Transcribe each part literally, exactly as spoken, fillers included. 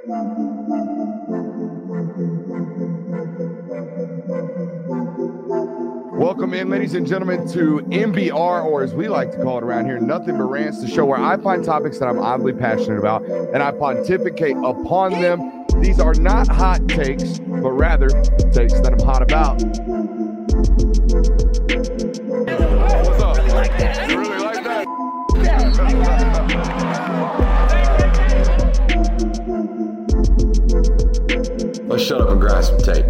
Welcome in, ladies and gentlemen, to M B R, or as we like to call it around here, Nothing But Rants, the show where I find topics that I'm oddly passionate about and I pontificate upon them. These are not hot takes, but rather takes that I'm hot about. What's up? Really like that. You really like that? Let's shut up and grind some tape.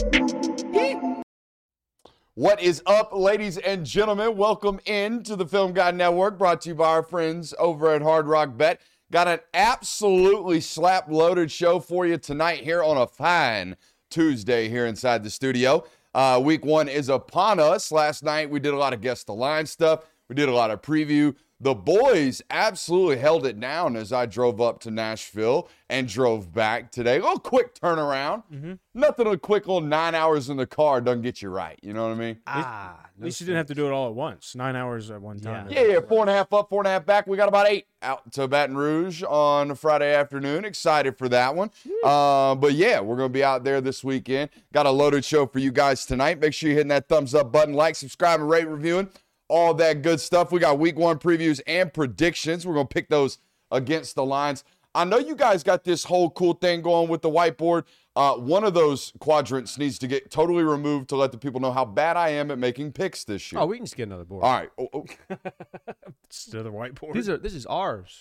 What is up, ladies and gentlemen? Welcome in to the Film Guy Network, brought to you by our friends over at Hard Rock Bet. Got an absolutely slap-loaded show for you tonight here on a fine Tuesday here inside the studio. Uh, week one is upon us. Last night we did a lot of Guess the Line stuff. We did a lot of preview. The boys absolutely held it down as I drove up to Nashville and drove back today. A little quick turnaround. Mm-hmm. Nothing a quick little nine hours in the car doesn't get you right. You know what I mean? Ah, at least you didn't have to do it all at once. Nine hours at one time. Yeah, yeah, four and a half up, four and a half back. We got about eight out to Baton Rouge on Friday afternoon. Excited for that one. Uh, but yeah, we're going to be out there this weekend. Got a loaded show for you guys tonight. Make sure you're hitting that thumbs up button, like, subscribe, and rate, reviewing. All that good stuff. We got week one previews and predictions. We're going to pick those against the lines. I know you guys got this whole cool thing going with the whiteboard. Uh, one of those quadrants needs to get totally removed to let the people know how bad I am at making picks this year. Oh, we can just get another board. All right. Oh, oh. It's another whiteboard. These are this is ours.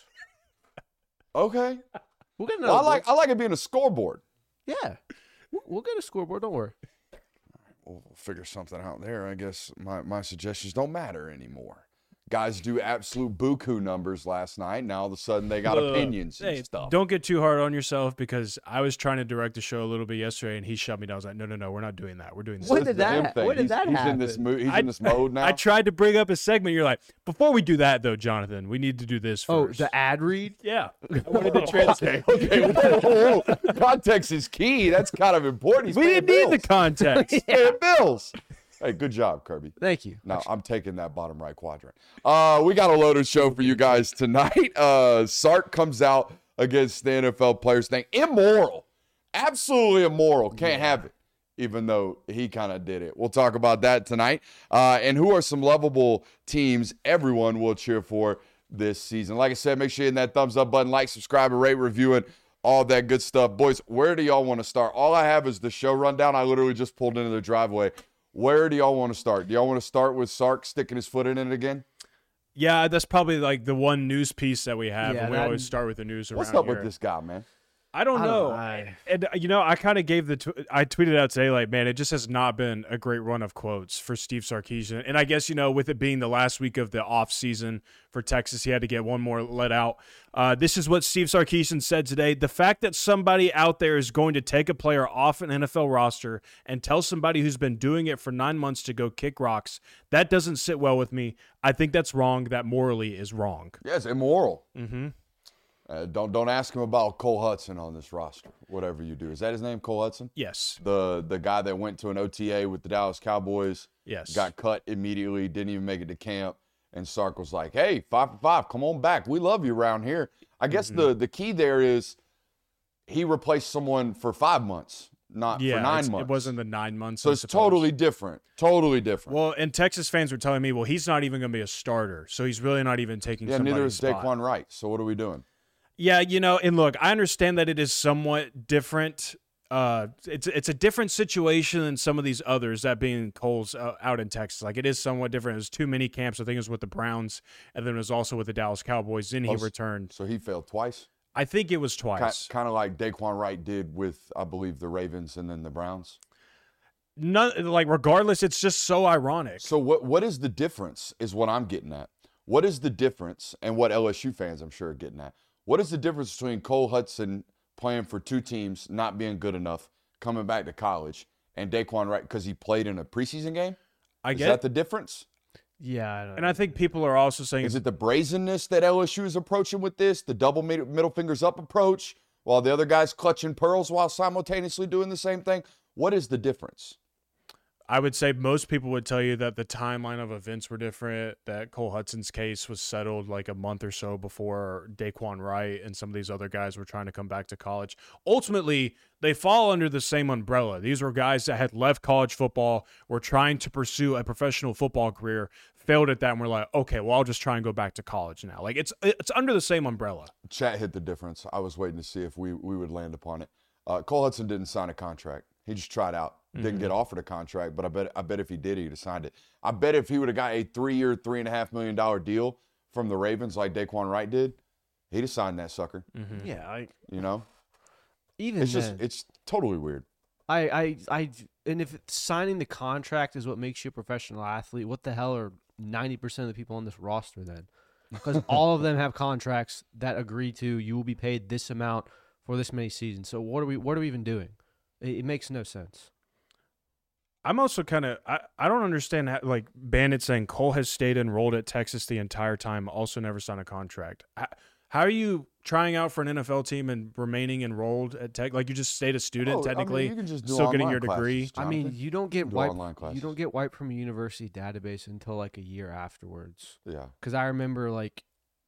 Okay. We'll get another. Well, I like board. I like it being a scoreboard. Yeah, we'll, we'll get a scoreboard. Don't worry. We'll figure something out there. I guess my, my suggestions don't matter anymore. Guys do absolute buku numbers last night. Now all of a sudden they got Uh, opinions and hey, stuff. Don't get too hard on yourself because I was trying to direct the show a little bit yesterday and he shut me down. I was like, no, no, no, we're not doing that. We're doing this. When This did is the him that- thing. when did he's, that he's in this happen? mood. He's I- in this mode now. I tried to bring up a segment. You're like, before we do that, though, Jonathan, we need to do this Oh, first. the ad read. yeah. I wanted to translate. okay, whoa, whoa, whoa. Context is key. That's kind of important. He's We paying didn't need the bills. context. He's paying bills. Hey, good job, Kirby. Thank you. No, I'm taking that bottom right quadrant. Uh, we got a loaded show for you guys tonight. Uh, Sark comes out against the N F L players thing. Immoral. Absolutely immoral. Can't have it, even though he kind of did it. We'll talk about that tonight. Uh, and who are some lovable teams everyone will cheer for this season. Like I said, make sure you hit that thumbs up button, like, subscribe, and rate, reviewing, all that good stuff. Boys, where do y'all want to start? All I have is the show rundown. I literally just pulled into the driveway. Where do y'all want to start? Do y'all want to start with Sark sticking his foot in it again? Yeah, that's probably like the one news piece that we have. Yeah, and we that- always start with the news around What's up here. with this guy, man? I don't I don't know. know. I- And, uh, you know, I kind of gave the, tw- I tweeted out today, like, man, it just has not been a great run of quotes for Steve Sarkisian. And I guess, you know, with it being the last week of the off season for Texas, he had to get one more let out. Uh, this is what Steve Sarkisian said today. The fact that somebody out there is going to take a player off an N F L roster and tell somebody who's been doing it for nine months to go kick rocks, that doesn't sit well with me. I think that's wrong. That morally is wrong. Yeah, it's immoral. Mm-hmm. Uh, don't don't ask him about Cole Hudson on this roster. Whatever you do, is that his name, Cole Hudson? Yes. The the guy that went to an O T A with the Dallas Cowboys, Yes. got cut immediately, didn't even make it to camp, and Sark was like, "Hey, five for five, come on back. We love you around here." I guess Mm-hmm. the the key there is he replaced someone for five months, not Yeah, for nine it's- months. it wasn't the nine months. So I it's suppose. totally different. Totally different. Well, and Texas fans were telling me, well, he's not even going to be a starter, so he's really not even taking. yeah, neither somebody's is spot. Daquan Wright. So what are we doing? Yeah, you know, and look, I understand that it is somewhat different. Uh, it's it's a different situation than some of these others, that being Cole's uh, out in Texas. Like, it is somewhat different. It was two mini camps. I think it was with the Browns, and then it was also with the Dallas Cowboys. Then he Oh, s- returned. So he failed twice. I think it was twice. Kind of like Daquan Wright did with, I believe, the Ravens and then the Browns. None, like, regardless, it's just so ironic. So what what is the difference is what I'm getting at. What is the difference, and what L S U fans I'm sure are getting at, what is the difference between Cole Hudson playing for two teams, not being good enough, coming back to college, and Daquan Wright because he played in a preseason game? I Is get that the difference? Yeah, I don't And I think people are also saying Is it's it the brazenness that L S U is approaching with this, the double mid- middle fingers up approach, while the other guy's clutching pearls while simultaneously doing the same thing? What is the difference? I would say most people would tell you that the timeline of events were different, that Cole Hudson's case was settled like a month or so before Daquan Wright and some of these other guys were trying to come back to college. Ultimately, they fall under the same umbrella. These were guys that had left college football, were trying to pursue a professional football career, failed at that, and were like, okay, well, I'll just try and go back to college now. Like, it's it's under the same umbrella. Chat hit the difference. I was waiting to see if we, we would land upon it. Uh, Cole Hudson didn't sign a contract. He just tried out. Didn't mm-hmm. get offered a contract, but I bet I bet if he did, he'd have signed it. I bet if he would have got a three-year, three and a half million dollar deal from the Ravens like Daquan Wright did, he'd have signed that sucker. Mm-hmm. Yeah, I, you know, even it's then, just it's totally weird. I, I, I, and if signing the contract is what makes you a professional athlete, what the hell are ninety percent of the people on this roster then? Because all of them have contracts that agree to you will be paid this amount for this many seasons. So what are we? What are we even doing? It, it makes no sense. I'm also kind of I, I don't understand how, like Bandit saying Cole has stayed enrolled at Texas the entire time, also never signed a contract. How, how are you trying out for an N F L team and remaining enrolled at Tech? Like you just stayed a student oh, technically, I mean, you can just do still getting your classes, degree. Jonathan. I mean, you don't get do wiped. You don't get wiped from a university database until like a year afterwards. Yeah, because I remember like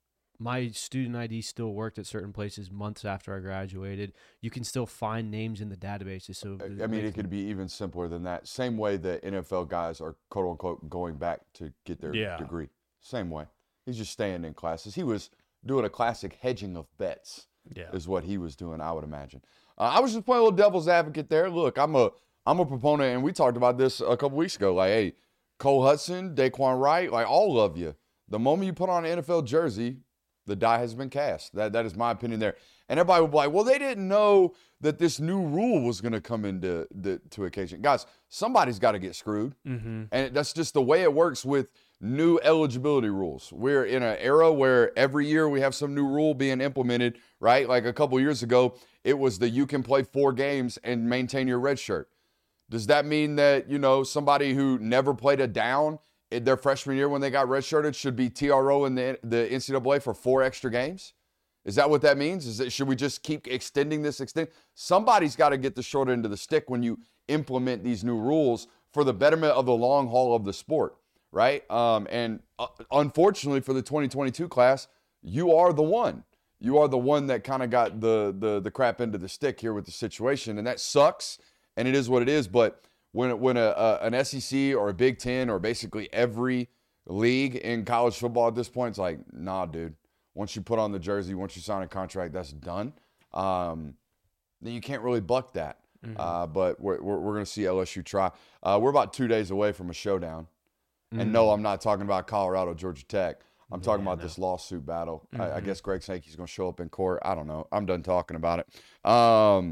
my student I D still worked at certain places months after I graduated. You can still find names in the databases. So I mean, it could be even simpler than that. Same way that N F L guys are quote unquote going back to get their yeah. degree. Same way. He's just staying in classes. He was doing a classic hedging of bets. Yeah, is what he was doing. I would imagine. Uh, I was just playing a little devil's advocate there. Look, I'm a I'm a proponent, and we talked about this a couple weeks ago. Like, hey, Cole Hudson, Daquan Wright, like all of you. The moment you put on an N F L jersey, the die has been cast. That That is my opinion there. And everybody would be like, well, they didn't know that this new rule was going to come into the, to occasion. Guys, somebody's got to get screwed. Mm-hmm. And that's just the way it works with new eligibility rules. We're in an era where every year we have some new rule being implemented, right? Like a couple years ago, it was the you can play four games and maintain your red shirt. Does that mean that, you know, somebody who never played a down in their freshman year when they got redshirted should be T R O in the, the N C double A for four extra games? Is that what that means? Is that should we just keep extending this extend? Somebody's got to get the short end of the stick when you implement these new rules for the betterment of the long haul of the sport, right? Um, and uh, unfortunately for the twenty twenty-two class, you are the one. You are the one that kind of got the, the the crap end of the stick here with the situation, and that sucks. And it is what it is. But when when a, a an S E C or a Big Ten or basically every league in college football at this point, it's like, nah, dude. Once you put on the jersey, once you sign a contract, that's done. Um, then you can't really buck that. Mm-hmm. Uh, but we're, we're, we're going to see L S U try. Uh, we're about two days away from a showdown. Mm-hmm. And no, I'm not talking about Colorado, Georgia Tech. I'm talking yeah, about no. this lawsuit battle. Mm-hmm. I, I guess Greg Sankey's going to show up in court. I don't know. I'm done talking about it. Um,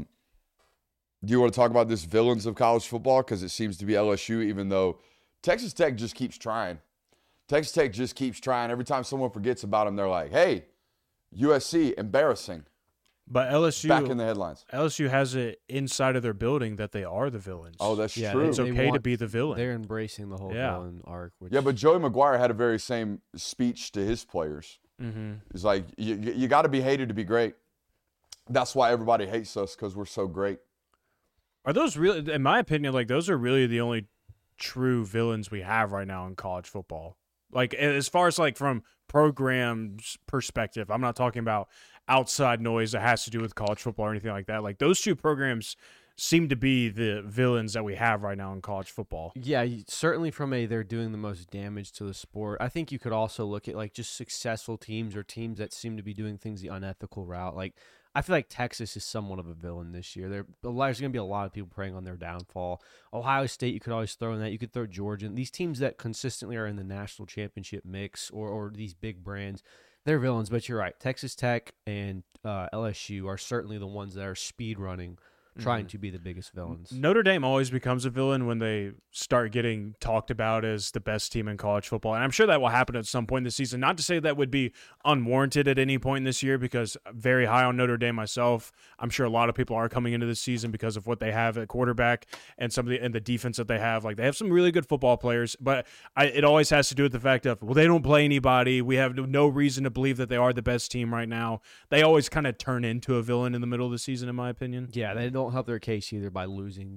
do you want to talk about this villains of college football? Because it seems to be L S U, even though Texas Tech just keeps trying. Texas Tech just keeps trying. Every time someone forgets about them, they're like, hey, U S C, embarrassing. But L S U back in the headlines. L S U has it inside of their building that they are the villains. Oh, that's yeah, true. It's okay want, to be the villain. They're embracing the whole yeah. villain arc. Which... Yeah, but Joey McGuire had a very same speech to his players. Mm-hmm. He's like, you, you got to be hated to be great. That's why everybody hates us, because we're so great. Are those really, in my opinion, like those are really the only true villains we have right now in college football? Like, as far as, like, from program's perspective, I'm not talking about outside noise that has to do with college football or anything like that. Like, those two programs seem to be the villains that we have right now in college football. Yeah, certainly from a they're doing the most damage to the sport. I think you could also look at, like, just successful teams or teams that seem to be doing things the unethical route. Like, I feel like Texas is somewhat of a villain this year. There, there's going to be a lot of people preying on their downfall. Ohio State, you could always throw in that. You could throw Georgia. These teams that consistently are in the national championship mix or, or these big brands, they're villains. But you're right. Texas Tech and uh, L S U are certainly the ones that are speed running, trying mm-hmm. to be the biggest villains. Notre Dame always becomes a villain when they start getting talked about as the best team in college football. And I'm sure that will happen at some point this season. Not to say that would be unwarranted at any point this year, because I'm very high on Notre Dame myself. I'm sure a lot of people are coming into this season because of what they have at quarterback and some of the and the defense that they have. Like, they have some really good football players, but I, it always has to do with the fact of, well, they don't play anybody. We have no reason to believe that they are the best team right now. They always kind of turn into a villain in the middle of the season, in my opinion. Yeah, they don't help their case either by losing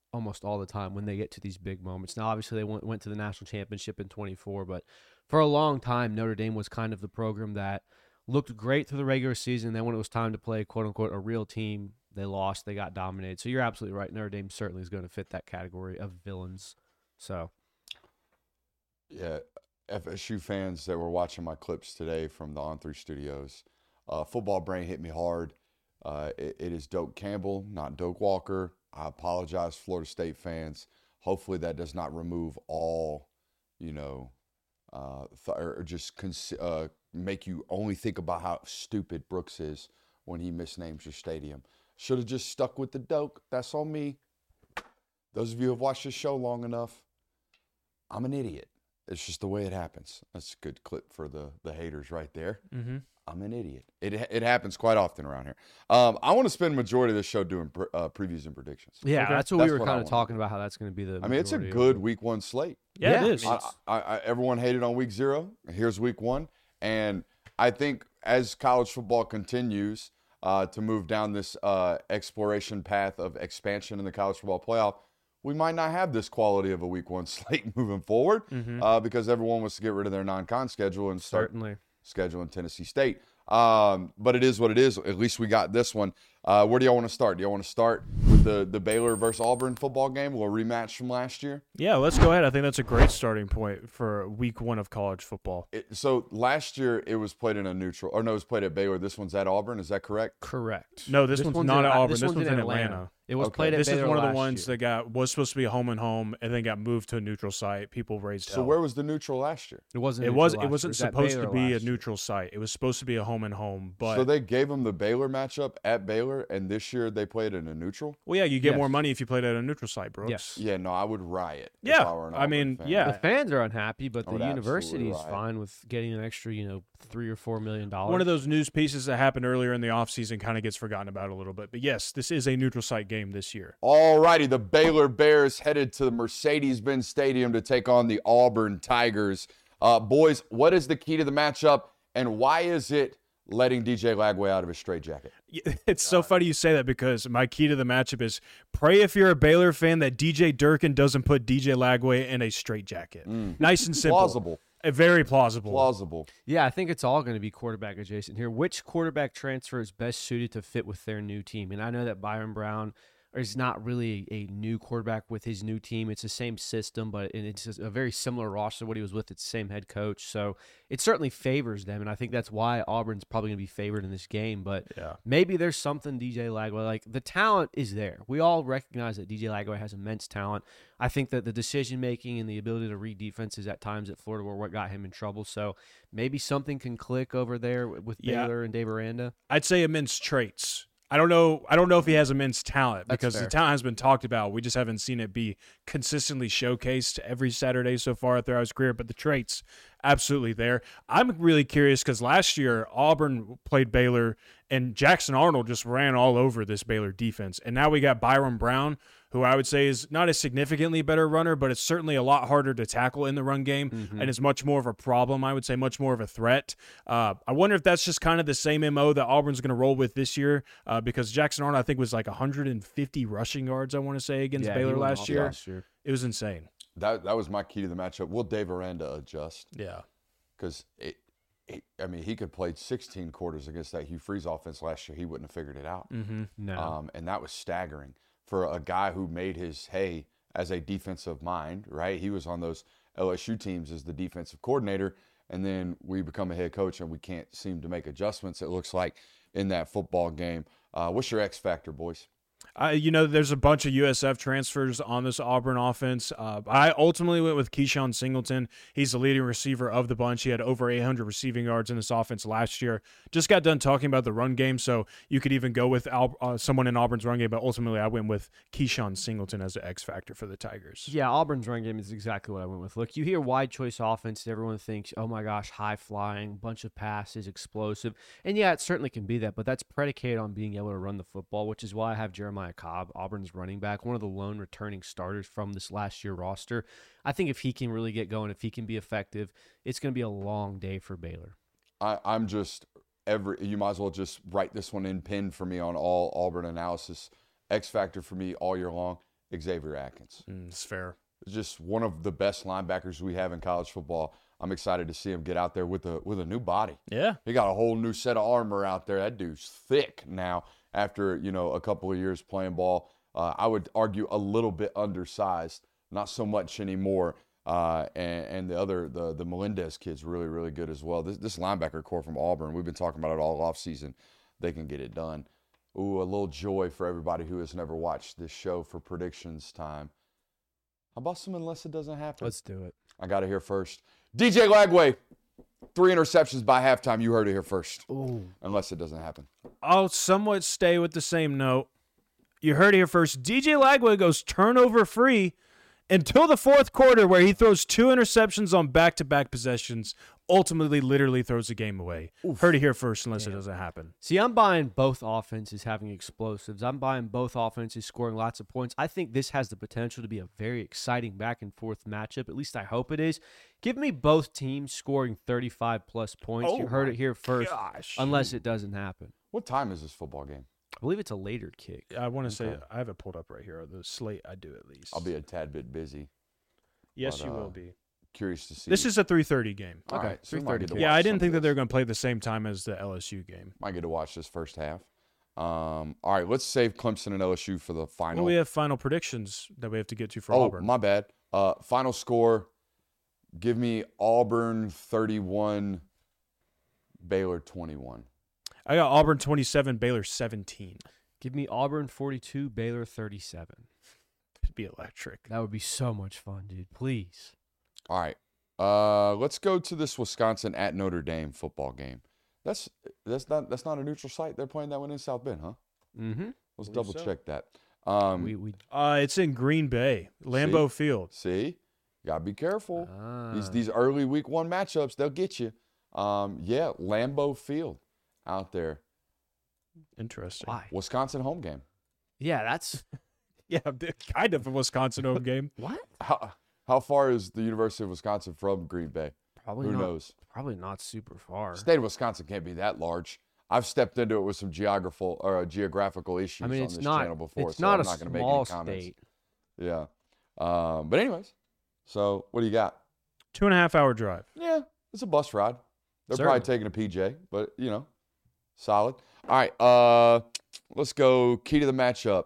almost all the time when they get to these big moments. Now, obviously, they went, went to the national championship in twenty-four, but for a long time, Notre Dame was kind of the program that looked great through the regular season. Then when it was time to play, quote-unquote, a real team, they lost, they got dominated. So you're absolutely right. Notre Dame certainly is going to fit that category of villains. So, yeah, F S U fans that were watching my clips today from the On three studios, uh, football brain hit me hard. Uh, it, it is Doak Campbell, not Doak Walker. I apologize, Florida State fans. Hopefully that does not remove all, you know, uh, th- or just cons- uh, make you only think about how stupid Brooks is when he misnames your stadium. Should have just stuck with the Doak. That's on me. Those of you who have watched this show long enough, I'm an idiot. It's just the way it happens. That's a good clip for the, the haters right there. Mm-hmm. I'm an idiot. It it happens quite often around here. Um, I want to spend majority of this show doing pre- uh, previews and predictions. yeah, Okay. that's what That's we were what I kind of want. talking about, how that's going to be the I mean, it's a majority of good it. week one slate. Yeah, Yeah, it is. I mean, I, I, I, everyone hated on week zero. Here's week one. And I think as college football continues uh, to move down this uh, exploration path of expansion in the college football playoff, we might not have this quality of a week one slate moving forward Mhm. uh, because everyone wants to get rid of their non-con schedule and start Certainly. scheduling Tennessee State. Um, but it is what it is. At least we got this one. Uh, where do y'all want to start? Do y'all want to start with the, the Baylor versus Auburn football game, a little rematch from last year? Yeah, let's go ahead. I think that's a great starting point for week one of college football. It, so last year it was played in a neutral, or no, it was played at Baylor. This one's at Auburn. Is that correct? Correct. No, this, one's, not in, at Auburn. This, This one's in Atlanta. It was Okay. played at This Baylor is one of the last ones year. that got was supposed to be a home and home, and then got moved to a neutral site. People raised So hell. where was the neutral last year? It wasn't. it neutral was. last It year. wasn't was at supposed to Baylor be a last year. neutral site. It was supposed to be a home and home. But So they gave them the Baylor matchup at Baylor, and this year they played in a neutral? well, yeah, you get Yes. more money if you played at a neutral site, Brooks. Yes. Yeah, no, I would riot. if Yeah, I, were an I Auburn mean, fan. yeah. The fans are unhappy, but I the would university is absolutely riot. fine with getting an extra, you know, three or four million dollars. One of those news pieces that happened earlier in the offseason kind of gets forgotten about a little bit. But yes, this is a neutral site game this year. All righty, the Baylor Bears headed to the Mercedes-Benz Stadium to take on the Auburn Tigers. Uh, boys, what is the key to the matchup, and why is it letting D J Lagway out of his straitjacket? It's so funny you say that because my key to the matchup is pray if you're a Baylor fan that D J Durkin doesn't put D J Lagway in a straitjacket. Nice and simple. Plausible. Uh, Very plausible. Plausible. Yeah, I think it's all going to be quarterback adjacent here. Which quarterback transfer is best suited to fit with their new team? And I know that Byron Brown is not really a new quarterback with his new team. It's the same system, but it's just a very similar roster to what he was with. It's the same head coach. So it certainly favors them, and I think that's why Auburn's probably going to be favored in this game. But Yeah. maybe there's something D J Lagway, like the talent is there. We all recognize that D J Lagway has immense talent. I think that the decision-making and the ability to read defenses at times at Florida were what got him in trouble. So maybe something can click over there with Yeah. Baylor and Dave Aranda. I'd say immense traits. I don't know. I don't know if he has immense talent That's because fair. the talent has been talked about. We just haven't seen it be consistently showcased every Saturday so far throughout his career. But the traits, absolutely there. I'm really curious because last year Auburn played Baylor and Jackson Arnold just ran all over this Baylor defense, and now we got Byron Brown, who I would say is not a significantly better runner, but it's certainly a lot harder to tackle in the run game, Mm-hmm. and it's much more of a problem, I would say, much more of a threat. Uh, I wonder if that's just kind of the same M O that Auburn's going to roll with this year, uh, because Jackson Arnold, I think, was like one hundred fifty rushing yards, I want to say, against Yeah, he Baylor went last off year. last year. It was insane. That that was my key to the matchup. Will Dave Aranda adjust? Yeah. Because it, it, I mean, he could play sixteen quarters against that Hugh Freeze offense last year. He wouldn't have figured it out. Mm-hmm. No. Um, and that was staggering for a guy who made his hay as a defensive mind, right? He was on those L S U teams as the defensive coordinator, and then we become a head coach and we can't seem to make adjustments, it looks like, in that football game. Uh, what's your X factor, boys? Uh, you know, there's a bunch of U S F transfers on this Auburn offense. Uh, I ultimately went with Keyshawn Singleton. He's the leading receiver of the bunch. He had over eight hundred receiving yards in this offense last year. Just got done talking about the run game, so you could even go with Al- uh, someone in Auburn's run game, but ultimately I went with Keyshawn Singleton as the X factor for the Tigers. Yeah, Auburn's run game is exactly what I went with. Look, you hear wide choice offense, everyone thinks, oh my gosh, high flying, bunch of passes, explosive. And yeah, it certainly can be that, but that's predicated on being able to run the football, which is why I have Jeremiah Cobb, Auburn's running back, one of the lone returning starters from this last year roster. I think if he can really get going, if he can be effective, it's going to be a long day for Baylor. I, I'm just every. You might as well just write this one in pen for me on all Auburn analysis. X factor for me all year long. Xavier Atkins. Mm, it's fair. Just one of the best linebackers we have in college football. I'm excited to see him get out there with a with a new body. Yeah. He got a whole new set of armor out there. That dude's thick now after, you know, a couple of years playing ball. Uh, I would argue a little bit undersized, not so much anymore. Uh, and, and the other, the the Melendez kid's really, really good as well. This, this linebacker core from Auburn, we've been talking about it all offseason. They can get it done. Ooh, a little joy for everybody who has never watched this show for predictions time. How about some unless it doesn't happen? Let's do it. I got to hear first. D J Lagway, three interceptions by halftime. You heard it here first. Ooh. Unless it doesn't happen. I'll somewhat stay with the same note. You heard it here first. D J Lagway goes turnover free until the fourth quarter, where he throws two interceptions on back-to-back possessions, ultimately literally throws the game away. Oof. Heard it here first unless Damn. it doesn't happen. See, I'm buying both offenses having explosives. I'm buying both offenses scoring lots of points. I think this has the potential to be a very exciting back-and-forth matchup. At least I hope it is. Give me both teams scoring thirty-five plus points. Oh you heard it here first, gosh. unless it doesn't happen. What time is this football game? I believe it's a later kick. I want to Okay. say, I have it pulled up right here. The slate, I do at least. I'll be a tad bit busy. Yes, but, you uh, will be. Curious to see. This is a three thirty game. All Okay, right, so we three might thirty. get to Yeah, watch I some didn't of think that this. they were going to play the same time as the L S U game. Might get to watch this first half. Um, all right, let's save Clemson and L S U for the final. Well, we have final predictions that we have to get to for oh, Auburn. my bad. Uh, final score. Give me Auburn thirty-one, Baylor twenty-one. I got Auburn twenty-seven, Baylor seventeen. Give me Auburn forty-two, Baylor thirty-seven. It'd be electric. That would be so much fun, dude. Please. All right. Uh, let's go to this Wisconsin at Notre Dame football game. That's that's not that's not a neutral site. They're playing that one in South Bend, huh? Mm-hmm. Let's Believe double so. check that. Um, We we Uh, it's in Green Bay, Lambeau Field. see, gotta be careful. ah. These these early week one matchups, they'll get you. Um, yeah, Lambeau Field out there. Interesting. Why? Wisconsin home game. Yeah, that's Yeah, kind of a Wisconsin home game. what? How how far is the University of Wisconsin from Green Bay? Probably Who not. knows? Probably not super far. State of Wisconsin can't be that large. I've stepped into it with some geographical or uh, geographical issues I mean, on it's this not. channel before, It's so not I'm a not going to make small any comments. state. Yeah. Um, but anyways, so what do you got? Two and a half hour drive. Yeah, it's a bus ride. They're Certainly. probably taking a P J, but you know, solid. All right, uh, let's go. Key to the matchup: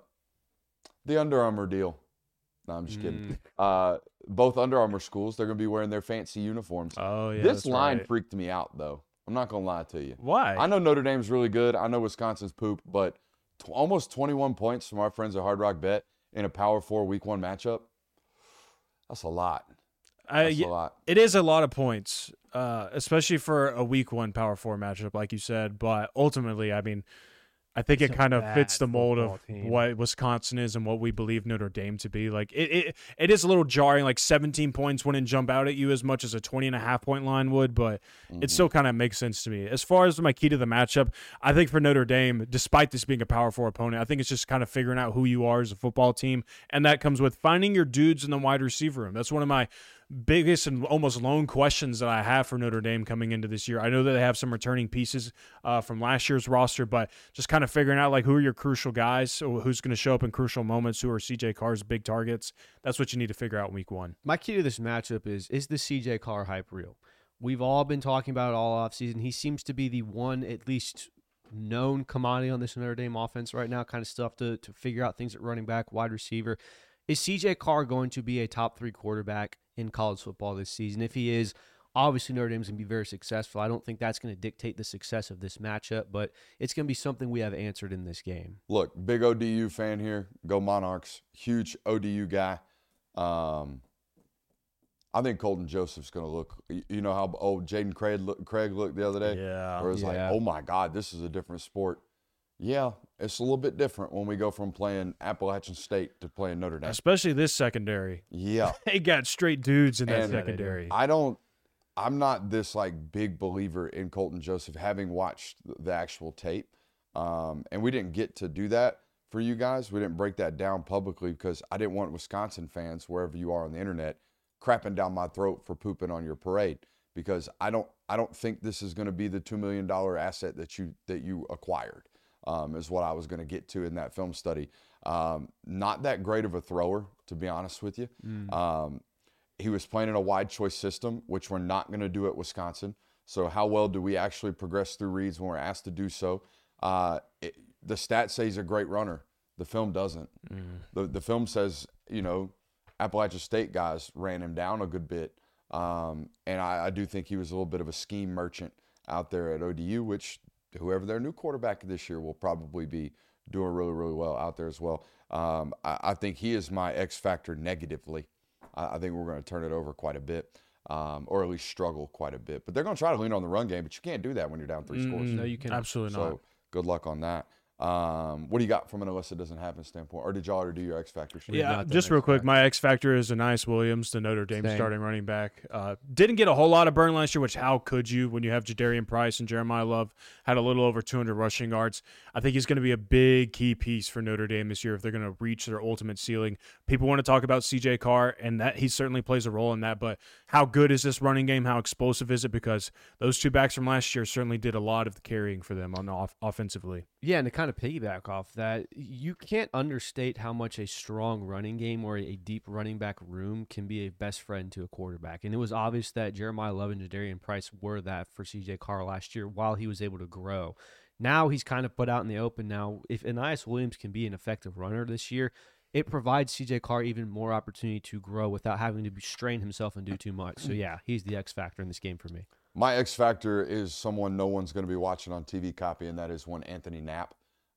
the Under Armour deal. No, I'm just kidding. Uh, both Under Armour schools, they're going to be wearing their fancy uniforms. Oh, yeah. this that's line right. freaked me out, though. I'm not going to lie to you. Why? I know Notre Dame's really good. I know Wisconsin's poop, but t- almost twenty-one points from our friends at Hard Rock Bet in a Power Four Week One matchup. That's a lot. I, That's yeah, a lot. it is a lot of points, uh, especially for a week one Power Four matchup, like you said. But ultimately, I mean, I think It's it a kind of bad fits the mold of football team. what Wisconsin is and what we believe Notre Dame to be. Like it, it, it is a little jarring. Like seventeen points wouldn't jump out at you as much as a twenty and a half point line would, but Mm-hmm. it still kind of makes sense to me. As far as my key to the matchup, I think for Notre Dame, despite this being a Power Four opponent, I think it's just kind of figuring out who you are as a football team, and that comes with finding your dudes in the wide receiver room. That's one of my biggest and almost lone questions that I have for Notre Dame coming into this year. I know that they have some returning pieces uh, from last year's roster, but just kind of figuring out like who are your crucial guys, so who's going to show up in crucial moments, who are C J Carr's big targets. That's what you need to figure out in week one. My key to this matchup is is the C J Carr hype real? We've all been talking about it all offseason. He seems to be the one at least known commodity on this Notre Dame offense right now, kind of stuff to, to figure out things at running back, wide receiver. Is C J Carr going to be a top three quarterback in college football this season? If he is, obviously Notre Dame's going to be very successful. I don't think that's going to dictate the success of this matchup, but it's going to be something we have answered in this game. Look, big O D U fan here. Go Monarchs. Huge O D U guy. Um, I think Colton Joseph's going to look, you know how old Jaden Craig, look, Craig looked the other day? Yeah. Where it's like, Yeah. oh my God, this is a different sport. Yeah, it's a little bit different when we go from playing Appalachian State to playing Notre Dame. Especially this secondary. Yeah. They got straight dudes in that And secondary. I don't, I'm not this like big believer in Colton Joseph, having watched the actual tape. Um, and we didn't get to do that for you guys. We didn't break that down publicly because I didn't want Wisconsin fans, wherever you are on the internet, crapping down my throat for pooping on your parade, because I don't, I don't think this is going to be the two million dollars asset that you, that you acquired. um, is what I was going to get to in that film study. Um, not that great of a thrower, to be honest with you. Mm. Um, he was playing in a wide choice system, which we're not going to do at Wisconsin. So how well do we actually progress through reads when we're asked to do so? Uh, it, the stats say he's a great runner. The film doesn't. Mm. The, the film says, you know, Appalachia State guys ran him down a good bit. Um, and I, I do think he was a little bit of a scheme merchant out there at O D U, which whoever their new quarterback this year will probably be doing really, really well out there as well. Um, I, I think he is my X factor negatively. I, I think we're going to turn it over quite a bit, um, or at least struggle quite a bit. But they're going to try to lean on the run game, but you can't do that when you're down three mm, scores. No, you can't. Absolutely so, not. Good luck on that. Um, what do you got from an unless it doesn't happen standpoint? Or did y'all already do your X factors? Yeah, just real quick, my X factor is Anais Williams, the Notre Dame Same. starting running back. Uh, didn't get a whole lot of burn last year, which how could you when you have Jadarian Price and Jeremiah Love had a little over two hundred rushing yards. I think he's going to be a big key piece for Notre Dame this year if they're going to reach their ultimate ceiling. People want to talk about C J Carr, and that he certainly plays a role in that, but how good is this running game? How explosive is it? Because those two backs from last year certainly did a lot of the carrying for them on off- offensively. Yeah, and to kind of piggyback off that, you can't understate how much a strong running game or a deep running back room can be a best friend to a quarterback. And it was obvious that Jeremiah Love and Jadarian Price were that for C J Carr last year while he was able to grow. Now he's kind of put out in the open now. If Anais Williams can be an effective runner this year, it provides C J Carr even more opportunity to grow without having to strain himself and do too much. So, yeah, he's the X factor in this game for me. My X factor is someone no one's going to be watching on T V copy, and that is one Anthony Knapp.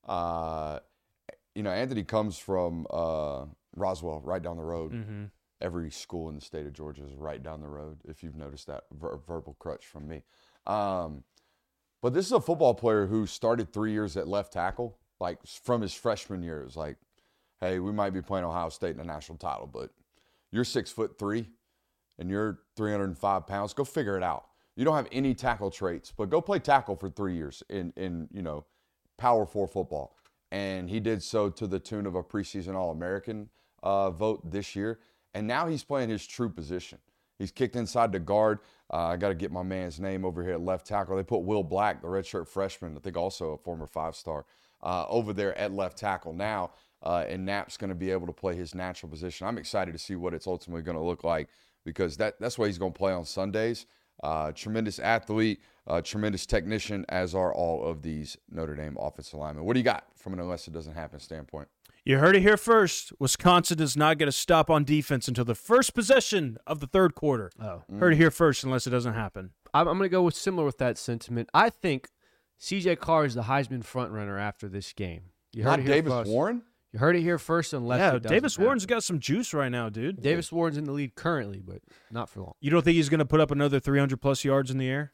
Uh, you know, Anthony comes from uh, Roswell, right down the road. Mm-hmm. Every school in the state of Georgia is right down the road, if you've noticed that ver- verbal crutch from me. Um, but this is a football player who started three years at left tackle, like from his freshman year. It was like, hey, we might be playing Ohio State in a national title, but you're six foot three and you're three hundred five pounds. Go figure it out. You don't have any tackle traits, but go play tackle for three years in, in you know, Power Four football. And he did so to the tune of a preseason All-American uh, vote this year. And now he's playing his true position. He's kicked inside the guard. Uh, I got to get my man's name over here at left tackle. They put Will Black, the redshirt freshman, I think also a former five-star, uh, over there at left tackle now. Uh, and Knapp's going to be able to play his natural position. I'm excited to see what it's ultimately going to look like because that, that's what he's going to play on Sundays. Uh, tremendous athlete, uh, tremendous technician, as are all of these Notre Dame offensive linemen. What do you got from an unless it doesn't happen standpoint? You heard it here first. Wisconsin does not get a stop on defense until the first possession of the third quarter. Oh, mm. Heard it here first unless it doesn't happen. I'm, I'm going to go with similar with that sentiment. I think C J Carr is the Heisman frontrunner after this game. You heard Not it here Davis first. Warren? You heard it here first unless yeah, it doesn't Davis happen. Warren's got some juice right now, dude. Davis Warren's in the lead currently, but not for long. You don't think he's going to put up another three hundred plus yards in the air?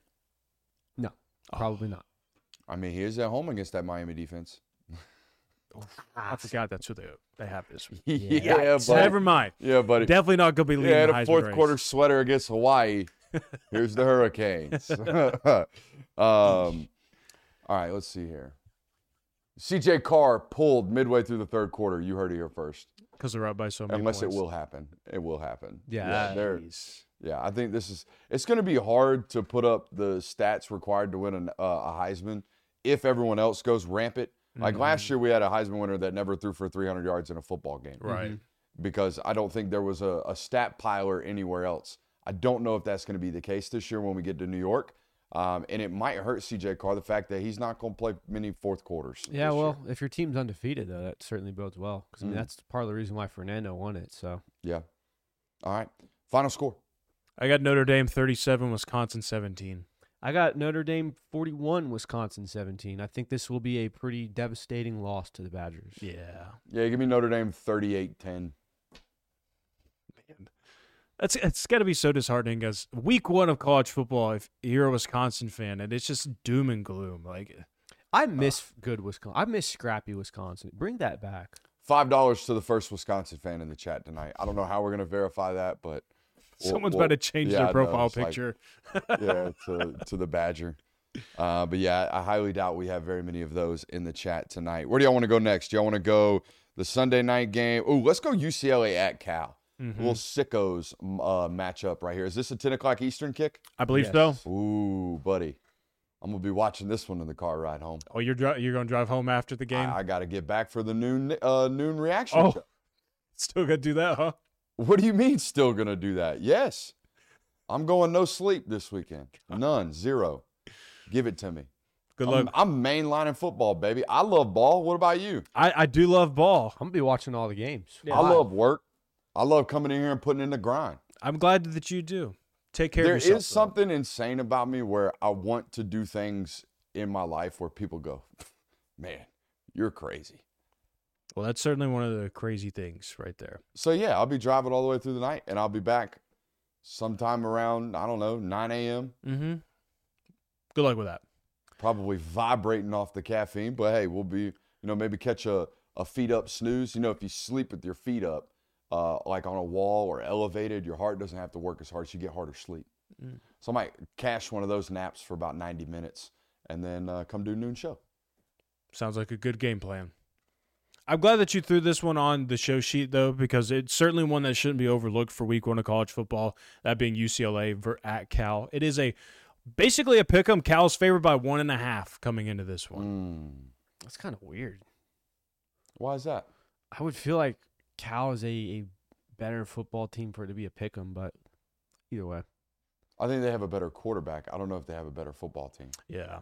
No, probably oh. not. I mean, he is at home against that Miami defense. I forgot that's who they they have this week. yeah, yeah buddy. Never mind. Yeah, buddy. Definitely not going to be leading yeah, the the Heisman fourth race. quarter sweater against Hawaii. Here's the Hurricanes. um, all right, let's see here. C J Carr pulled midway through the third quarter. You heard it here first. Because they're up by so many Unless points. it will happen. It will happen. Yeah. Yeah, yeah I think this is – it's going to be hard to put up the stats required to win an, uh, a Heisman if everyone else goes rampant. Like mm-hmm. last year we had a Heisman winner that never threw for three hundred yards in a football game. Right. Because I don't think there was a, a stat piler anywhere else. I don't know if that's going to be the case this year when we get to New York. Um, and it might hurt C J Carr, the fact that he's not going to play many fourth quarters. Yeah, well, year. if your team's undefeated, though, that certainly bodes well. Because, I mean, mm. that's part of the reason why Fernando won it. So Yeah. All right. Final score. I got Notre Dame thirty-seven, Wisconsin seventeen. I got Notre Dame forty-one, Wisconsin seventeen. I think this will be a pretty devastating loss to the Badgers. Yeah. Yeah, give me Notre Dame thirty-eight ten. Man. That's, it's got to be so disheartening as week one of college football, if you're a Wisconsin fan, and it's just doom and gloom. Like, I miss uh, good Wisconsin. I miss scrappy Wisconsin. Bring that back. five dollars to the first Wisconsin fan in the chat tonight. I don't know how we're going to verify that, but we'll, someone's we'll, about to change yeah, their profile no, picture. Like, yeah, to, to the Badger. Uh, but, yeah, I highly doubt we have very many of those in the chat tonight. Where do y'all want to go next? Do y'all want to go the Sunday night game? Ooh, let's go U C L A at Cal. Mm-hmm. A little sickos uh, matchup right here. Is this a ten o'clock Eastern kick? I believe yes. so. Ooh, buddy. I'm gonna be watching this one in the car ride home. Oh, you're dri- you're gonna drive home after the game? I, I got to get back for the noon uh, noon reaction Oh. show. Still gonna do that, huh? What do you mean still gonna do that? Yes. I'm going no sleep this weekend. None. Zero. Give it to me. Good I'm, luck. I'm mainlining football, baby. I love ball. What about you? I, I do love ball. I'm gonna be watching all the games. Yeah. I love work. I love coming in here and putting in the grind. I'm glad that you do. Take care There of yourself. is something insane about me where I want to do things in my life where people go, man, you're crazy. Well, that's certainly one of the crazy things right there. So, yeah, I'll be driving all the way through the night, and I'll be back sometime around, I don't know, nine a.m., Mm-hmm. Good luck with that. probably vibrating off the caffeine. But, hey, we'll be, you know, maybe catch a, a feet-up snooze. You know, if you sleep with your feet up, uh, like on a wall or elevated, your heart doesn't have to work as hard, so you get harder sleep. Mm. So I might cash one of those naps for about ninety minutes and then uh, come do noon show. Sounds like a good game plan. I'm glad that you threw this one on the show sheet, though, because it's certainly one that shouldn't be overlooked for week one of college football, that being U C L A at Cal. It is a basically a pick 'em. Cal's favored by one and a half coming into this one. Mm. That's kind of weird. Why is that? I would feel like Cal is a, a better football team for it to be a pick 'em, but either way. I think they have a better quarterback. I don't know if they have a better football team. Yeah.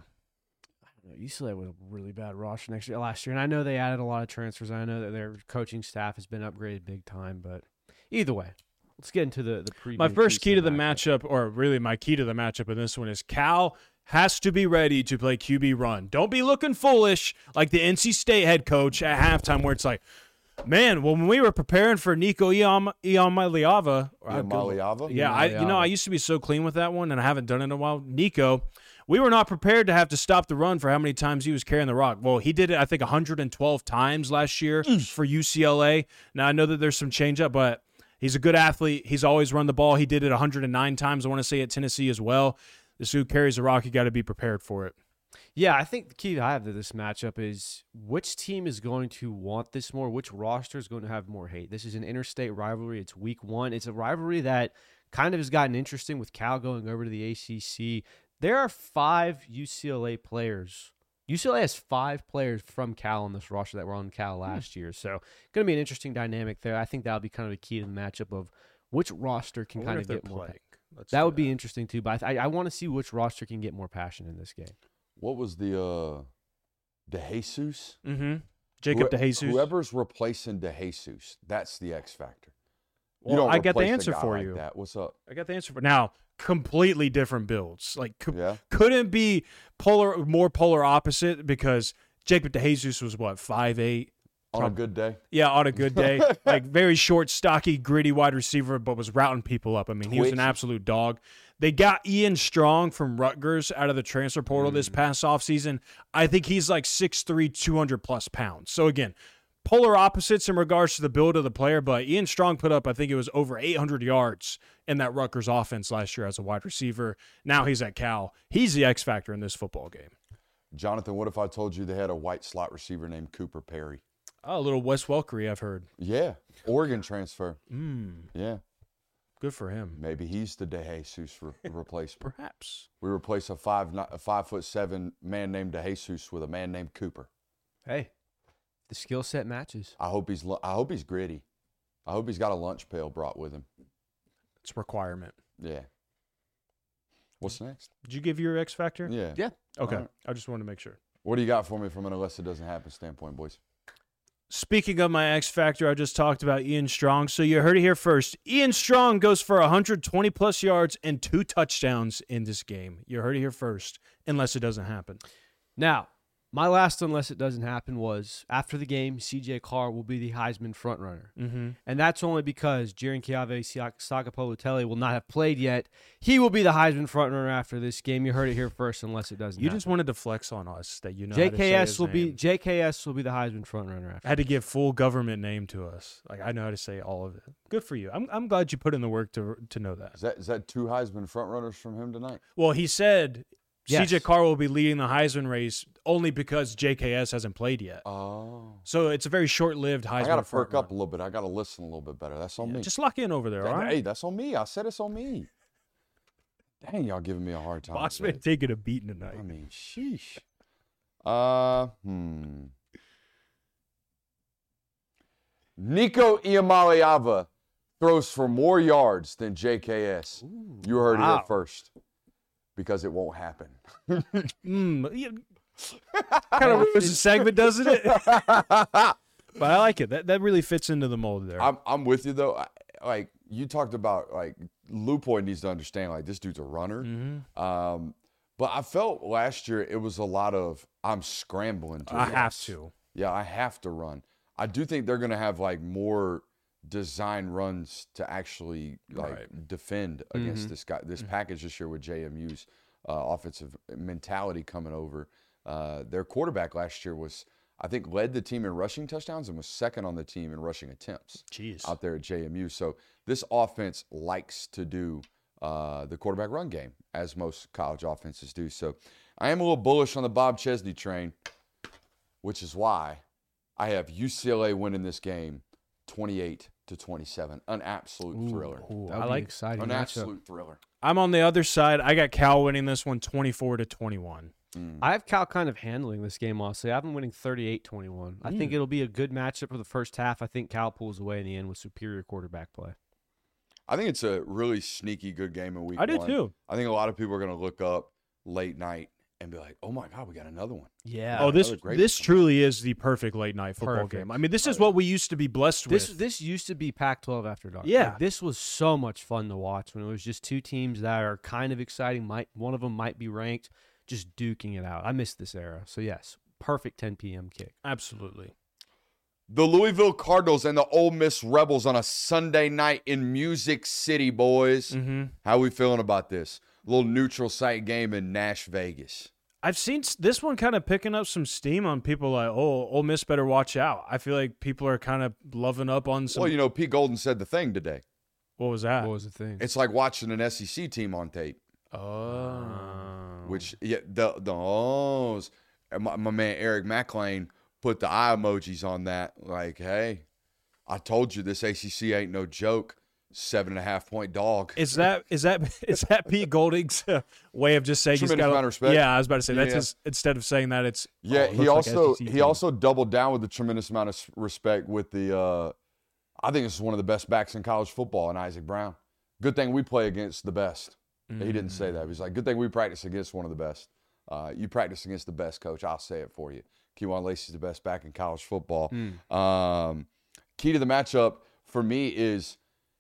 U C L A was a really bad roster next year, last year, and I know they added a lot of transfers. I know that their coaching staff has been upgraded big time, but either way, let's get into the the preview. My first key to the matchup. matchup, or really my key to the matchup in this one, is Cal has to be ready to play Q B run. Don't be looking foolish like the N C State head coach at halftime where it's like, man, well, when we were preparing for Nico Iamaleava, Iamaleava? yeah, I you know I used to be so clean with that one, and I haven't done it in a while. Nico, we were not prepared to have to stop the run for how many times he was carrying the rock. Well, he did it, I think, one hundred twelve times last year for U C L A. Now, I know that there's some change up, but he's a good athlete. He's always run the ball. He did it one hundred nine times, I want to say, at Tennessee as well. This dude carries the rock. You got to be prepared for it. Yeah, I think the key I have to this matchup is which team is going to want this more, which roster is going to have more hate. This is an interstate rivalry. It's week one. It's a rivalry that kind of has gotten interesting with Cal going over to the A C C. There are five U C L A players. U C L A has five players from Cal on this roster that were on Cal last year. So going to be an interesting dynamic there. I think that'll be kind of the key to the matchup of which roster can kind of get more. Let's That do would be interesting too, but I, I want to see which roster can get more passion in this game. What was the uh, DeJesus? Mm-hmm. Jacob Who- DeJesus. Whoever's replacing DeJesus, that's the X factor. You Well, don't I got the replace a answer guy for like you. That. What's up? I got the answer for now. Completely different builds. Like co- Yeah. couldn't be polar more polar opposite because Jacob DeJesus was what five eight. On a Prob- good day. Yeah, on a good day, like very short, stocky, gritty wide receiver, but was routing people up. I mean, he was an Twitchy. absolute dog. They got Ian Strong from Rutgers out of the transfer portal this past offseason. I think he's like six three, two hundred plus pounds. So again, polar opposites in regards to the build of the player, but Ian Strong put up, I think it was over eight hundred yards in that Rutgers offense last year as a wide receiver. Now he's at Cal. He's the X factor in this football game. Jonathan, what if I told you they had a white slot receiver named Cooper Perry? Oh, a little Wes Welkery, I've heard. Yeah. Oregon transfer. Mm, Yeah. good for him. Maybe he's the DeJesus re- replacement. Perhaps. We replace a five ni- a five foot seven man named DeJesus with a man named Cooper. Hey, the skill set matches. I hope he's lu- I hope he's gritty. I hope he's got a lunch pail brought with him. It's a requirement. Yeah. What's next? Did you give your X factor? Yeah. Yeah. Okay. All right. I just wanted to make sure. What do you got for me from an unless it doesn't happen standpoint, boys? Speaking of my X factor, I just talked about Ian Strong. So you heard it here first. Ian Strong goes for one hundred twenty plus yards and two touchdowns in this game. You heard it here first, unless it doesn't happen. Now, my last unless it doesn't happen was after the game, C J Carr will be the Heisman frontrunner. Mm-hmm. And that's only because Jiren Kiave Sagapolutele will not have played yet. He will be the Heisman frontrunner after this game. You heard it here first unless it doesn't You happen. just wanted to flex on us that you know how to say J K S his will be name. J K S will be the Heisman frontrunner after. I had to give full government name to us. Like I know how to say all of it. Good for you. I'm I'm glad you put in the work to to know that. Is that is that two Heisman frontrunners from him tonight? Well, he said Yes. C J Carr will be leading the Heisman race only because J K S hasn't played yet. Oh. So it's a very short-lived Heisman. I got to perk front up a runner. little bit. I got to listen a little bit better. That's on Yeah, me. just lock in over there, all right? Hey, that's on me. I said it's on me. Dang, y'all giving me a hard time. Boss today. man taking a beating tonight. I mean, sheesh. Uh, hmm. Nico Iamaleava throws for more yards than J K S. Ooh, You heard it wow. here first. Because it won't happen. Mm, yeah. Kind of ruins the segment, doesn't it? But I like it. That that really fits into the mold there. I'm I'm with you though. I, like you talked about, like Lupoy needs to understand, like this dude's a runner. Mhm. Um, but I felt last year it was a lot of I'm scrambling to I run. have to. Yeah, I have to run. I do think they're gonna have like more design runs to actually like Right. defend against Mhm. this guy, this package this year with J M U's uh, offensive mentality coming over. Uh, their quarterback last year was, I think, led the team in rushing touchdowns and was second on the team in rushing attempts Jeez. out there at J M U. So this offense likes to do uh, the quarterback run game, as most college offenses do. So I am a little bullish on the Bob Chesney train, which is why I have U C L A winning this game twenty-eight to twenty-seven. An absolute thriller. Ooh, That I would be like. exciting. An matchup. absolute thriller. I'm on the other side. I got Cal winning this one, twenty-four to twenty-one. Mm. I have Cal kind of handling this game, honestly. I have them winning thirty-eight twenty-one. I think Mm. it'll be a good matchup for the first half. I think Cal pulls away in the end with superior quarterback play. I think it's a really sneaky good game in week I do one. too. I think a lot of people are going to look up late night and be like, oh my God, we got another one. Yeah. Oh, this another great this one. truly is the perfect late night football Perfect. game. I mean, this is what we used to be blessed This with. this used to be Pac twelve after dark. Yeah. Like, this was so much fun to watch when it was just two teams that are kind of exciting. Might one of them might be ranked, just duking it out. I miss this era. So yes, perfect ten p.m. kick. Absolutely. The Louisville Cardinals and the Ole Miss Rebels on a Sunday night in Music City, boys. Mm-hmm. How we feeling about this? Little neutral site game in Nash Vegas. I've seen s- this one kind of picking up some steam on people like, oh, Ole Miss better watch out. I feel like people are kind of loving up on some. Well, you know, Pete Golden said the thing today. what was that? What was the thing? It's like watching an S E C team on tape, oh. which, yeah, the, the ohs. And My, my man Eric McLean put the eye emojis on that. Like, hey, I told you this A C C ain't no joke. Seven and a half point dog. Is that is that is that Pete Golding's uh, way of just saying he's Tremendous got amount of respect. Yeah, I was about to say that's Yeah. his, instead of saying that it's Yeah, oh, it he looks like also S E C he team. also doubled down with a tremendous amount of s- respect with the. Uh, I think this is one of the best backs in college football, and Isaac Brown. Good thing we play against the best. He didn't say that. He was like, "Good thing we practice against one of the best." Uh, you practice against the best, coach. I'll say it for you. Kejuan Lacey's the best back in college football. Um, key to the matchup for me is.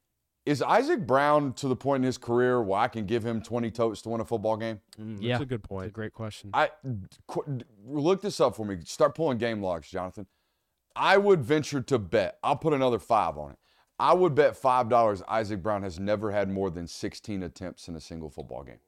Is Isaac Brown to the point in his career where I can give him twenty totes to win a football game? Mm, that's Yeah. a good That's a point. great question. I qu- look this up for me. Start pulling game logs, Jonathan. I would venture to bet. I'll put another five on it. I would bet five dollars. Isaac Brown has never had more than sixteen attempts in a single football game.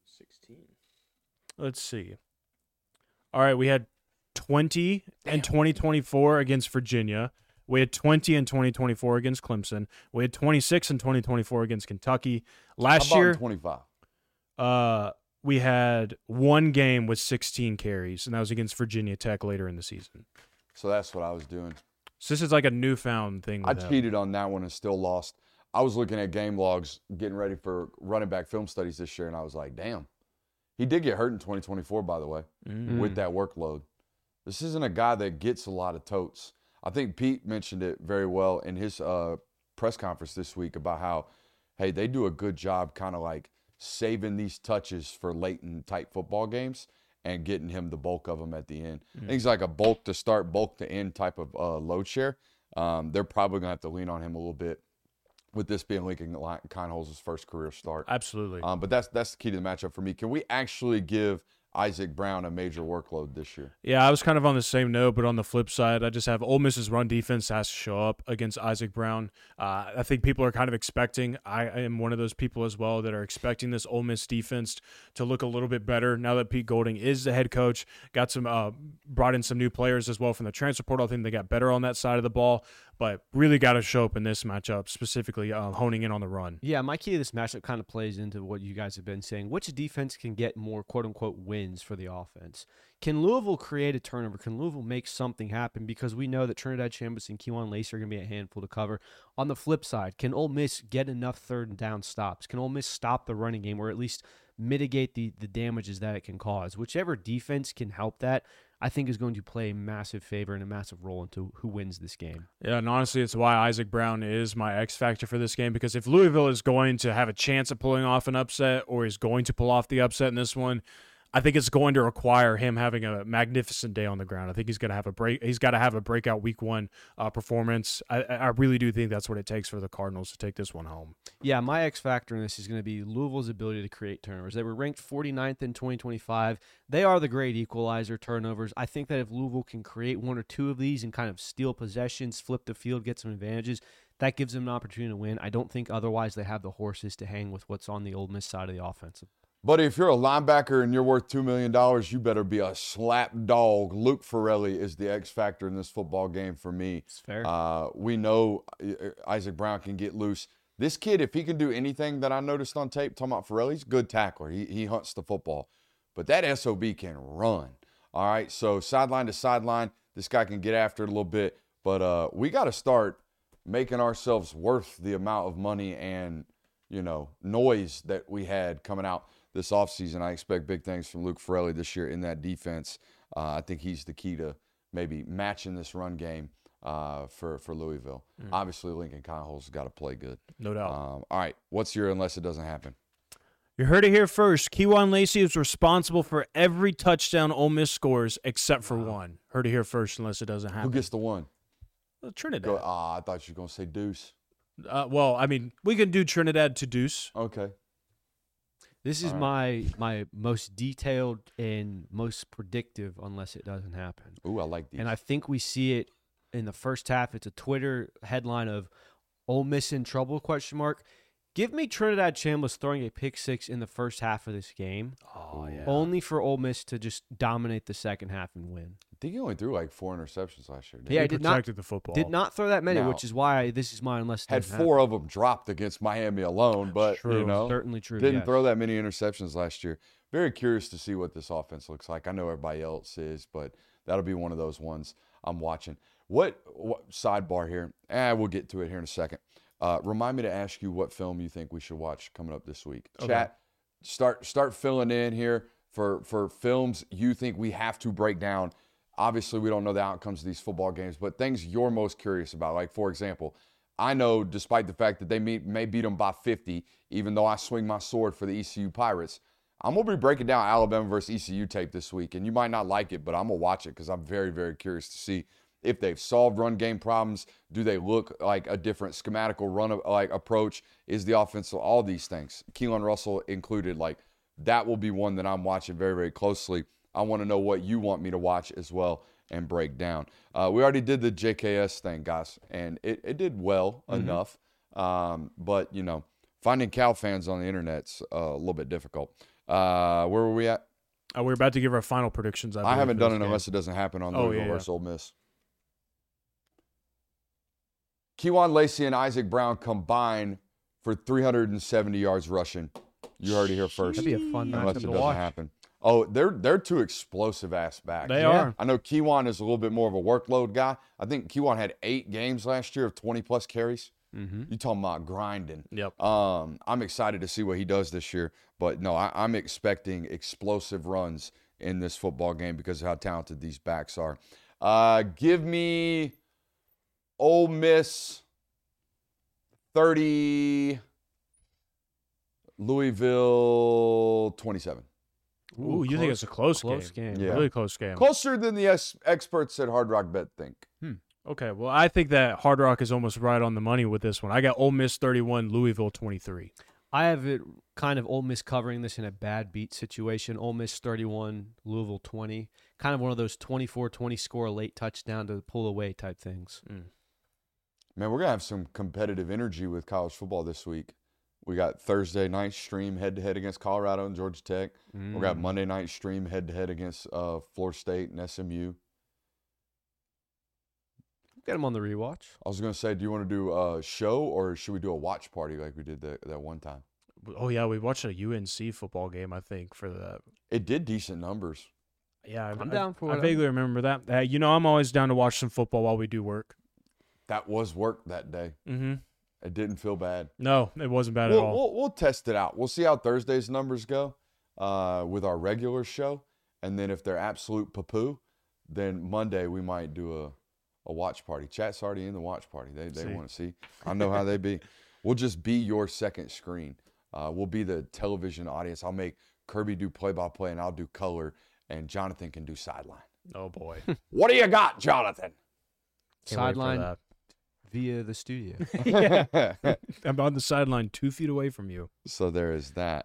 Let's see. All right, we had twenty in twenty twenty-four against Virginia. We had twenty in twenty twenty-four against Clemson. We had twenty-six in twenty twenty-four against Kentucky. Last How about year, twenty-five. uh, we had one game with sixteen carries, and that was against Virginia Tech later in the season. So that's what I was doing. So this is like a newfound thing. I With him. cheated on that one and still lost. I was looking at game logs, getting ready for running back film studies this year, and I was like, damn. He did get hurt in twenty twenty-four, by the way, Mm. with that workload. This isn't a guy that gets a lot of totes. I think Pete mentioned it very well in his uh, press conference this week about how, hey, they do a good job kind of like saving these touches for late in tight football games and getting him the bulk of them at the end. I think he's like a bulk to start, bulk to end type of uh, load share. Um, they're probably going to have to lean on him a little bit with this being Lincoln Kineholz's first career start. Absolutely. Um, but that's that's the key to the matchup for me. Can we actually give Isaac Brown a major workload this year? Yeah, I was kind of on the same note, but on the flip side, I just have Ole Miss's run defense has to show up against Isaac Brown. Uh, I think people are kind of expecting, I, I am one of those people as well that are expecting this Ole Miss defense to look a little bit better now that Pete Golding is the head coach. Got some, uh, brought in some new players as well from the transfer portal. I think they got better on that side of the ball, but really got to show up in this matchup, specifically uh, honing in on the run. Yeah, my key to this matchup kind of plays into what you guys have been saying. Which defense can get more quote-unquote wins wins for the offense. Can Louisville create a turnover? Can Louisville make something happen? Because we know that Trinidad Chambers and Kewan Lacey are going to be a handful to cover. On the flip side, can Ole Miss get enough third and down stops? Can Ole Miss stop the running game or at least mitigate the, the damages that it can cause? Whichever defense can help that, I think is going to play a massive favor and a massive role into who wins this game. Yeah, and honestly, it's why Isaac Brown is my X factor for this game, because if Louisville is going to have a chance of pulling off an upset or is going to pull off the upset in this one, I think it's going to require him having a magnificent day on the ground. I think he's going to have a break. He's got to have a breakout week one uh, performance. I, I really do think that's what it takes for the Cardinals to take this one home. Yeah, my X factor in this is going to be Louisville's ability to create turnovers. They were ranked forty-ninth in twenty twenty-five. They are the great equalizer turnovers. I think that if Louisville can create one or two of these and kind of steal possessions, flip the field, get some advantages, that gives them an opportunity to win. I don't think otherwise they have the horses to hang with what's on the Ole Miss side of the offense. But if you're a linebacker and you're worth two million dollars, you better be a slap dog. Luke Farrelly is the X factor in this football game for me. It's fair. Uh, we know Isaac Brown can get loose. This kid, if he can do anything that I noticed on tape, talking about Farrelly, he's a good tackler. He, he hunts the football. But that S O B can run. All right, so sideline to sideline, this guy can get after it a little bit. But uh, we got to start making ourselves worth the amount of money and, you know, noise that we had coming out this offseason. I expect big things from Luke Farrelly this year in that defense. Uh, I think he's the key to maybe matching this run game uh, for, for Louisville. Mm. Obviously, Lincoln Connell's got to play good. No doubt. Um, all right, what's your unless it doesn't happen? You heard it here first. Kewan Lacey is responsible for every touchdown Ole Miss scores except for wow. one. Heard it here first unless it doesn't happen. Who gets the one? Well, Trinidad. Go, uh, I thought you were going to say Deuce. Uh, well, I mean, we can do Trinidad to Deuce. Okay. This is right. my my most detailed and most predictive unless it doesn't happen. Ooh, I like these. And I think we see it in the first half. It's a Twitter headline of Ole Miss in trouble, question mark. Give me Trinidad Chambliss throwing a pick six in the first half of this game. Oh, yeah. Only for Ole Miss to just dominate the second half and win. I think he only threw like four interceptions last year. Didn't yeah, he? he did protected not, the football. Did not throw that many, now, which is why this is my unless it had four happen. of them dropped against Miami alone, but true. you know, certainly true. Didn't yes. throw that many interceptions last year. Very curious to see what this offense looks like. I know everybody else is, but that'll be one of those ones I'm watching. What, what sidebar here? Eh, we'll get to it here in a second. Uh, remind me to ask you what film you think we should watch coming up this week. Okay. Chat, start start filling in here for, for films you think we have to break down. Obviously, we don't know the outcomes of these football games, but things you're most curious about. Like, for example, I know despite the fact that they may, may beat them by fifty, even though I swing my sword for the E C U Pirates, I'm going to be breaking down Alabama versus E C U tape this week. And you might not like it, but I'm going to watch it because I'm very, very curious to see if they've solved run game problems. Do they look like a different schematical run like approach? Is the offense, all these things, Keelan Russell included, like that will be one that I'm watching very, very closely. I want to know what you want me to watch as well and break down. Uh, we already did the J K S thing, guys, and it, it did well mm-hmm. enough. Um, but, you know, finding Cal fans on the internet's uh, a little bit difficult. Uh, where were we at? Uh, we're about to give our final predictions. I, I haven't done it game. unless it doesn't happen on oh, Louisville yeah, versus yeah. Ole Miss. Kewan Lacey and Isaac Brown combine for three hundred seventy yards rushing. You heard it here first. That'd be a fun unless matchup it to doesn't watch. happen. Oh, they're they're two explosive ass backs. They Yeah. are. I know Kewan is a little bit more of a workload guy. I think Kewan had eight games last year of twenty plus carries. Mm-hmm. You talking about grinding? Yep. Um, I'm excited to see what he does this year. But no, I, I'm expecting explosive runs in this football game because of how talented these backs are. Uh, give me Ole Miss thirty, Louisville twenty-seven. Ooh, you think it's a close, close game? game. Yeah. Really close game. Closer than the ex- experts at Hard Rock Bet think. Okay, well, I think that Hard Rock is almost right on the money with this one. I got Ole Miss thirty-one, Louisville twenty-three. I have it kind of Ole Miss covering this in a bad beat situation. Ole Miss thirty-one, Louisville twenty. Kind of one of those twenty-four twenty score a late touchdown to pull away type things. Mm. Man, we're going to have some competitive energy with college football this week. We got Thursday night stream head-to-head against Colorado and Georgia Tech. Mm. We got Monday night stream head-to-head against uh, Florida State and S M U. Get them on the rewatch. I was going to say, do you want to do a show or should we do a watch party like we did that, that one time? Oh yeah, we watched a U N C football game. I think for that. It did decent numbers. Yeah, I, I'm I- down for I it. vaguely remember that. Uh, you know, I'm always down to watch some football while we do work. That was work that day. Mm-hmm. It didn't feel bad. No, it wasn't bad We'll, at all. we'll, we'll test it out. We'll see how Thursday's numbers go uh, with our regular show. And then if they're absolute poo-poo, then Monday we might do a, a watch party. Chat's already in the watch party. They they See. want to see. I know how they be. We'll just be your second screen. Uh, we'll be the television audience. I'll make Kirby do play-by-play, and I'll do color, and Jonathan can do sideline. Oh boy, What do you got, Jonathan? Can't wait for Sideline that. via the studio. I'm on the sideline, two feet away from you. So there is that.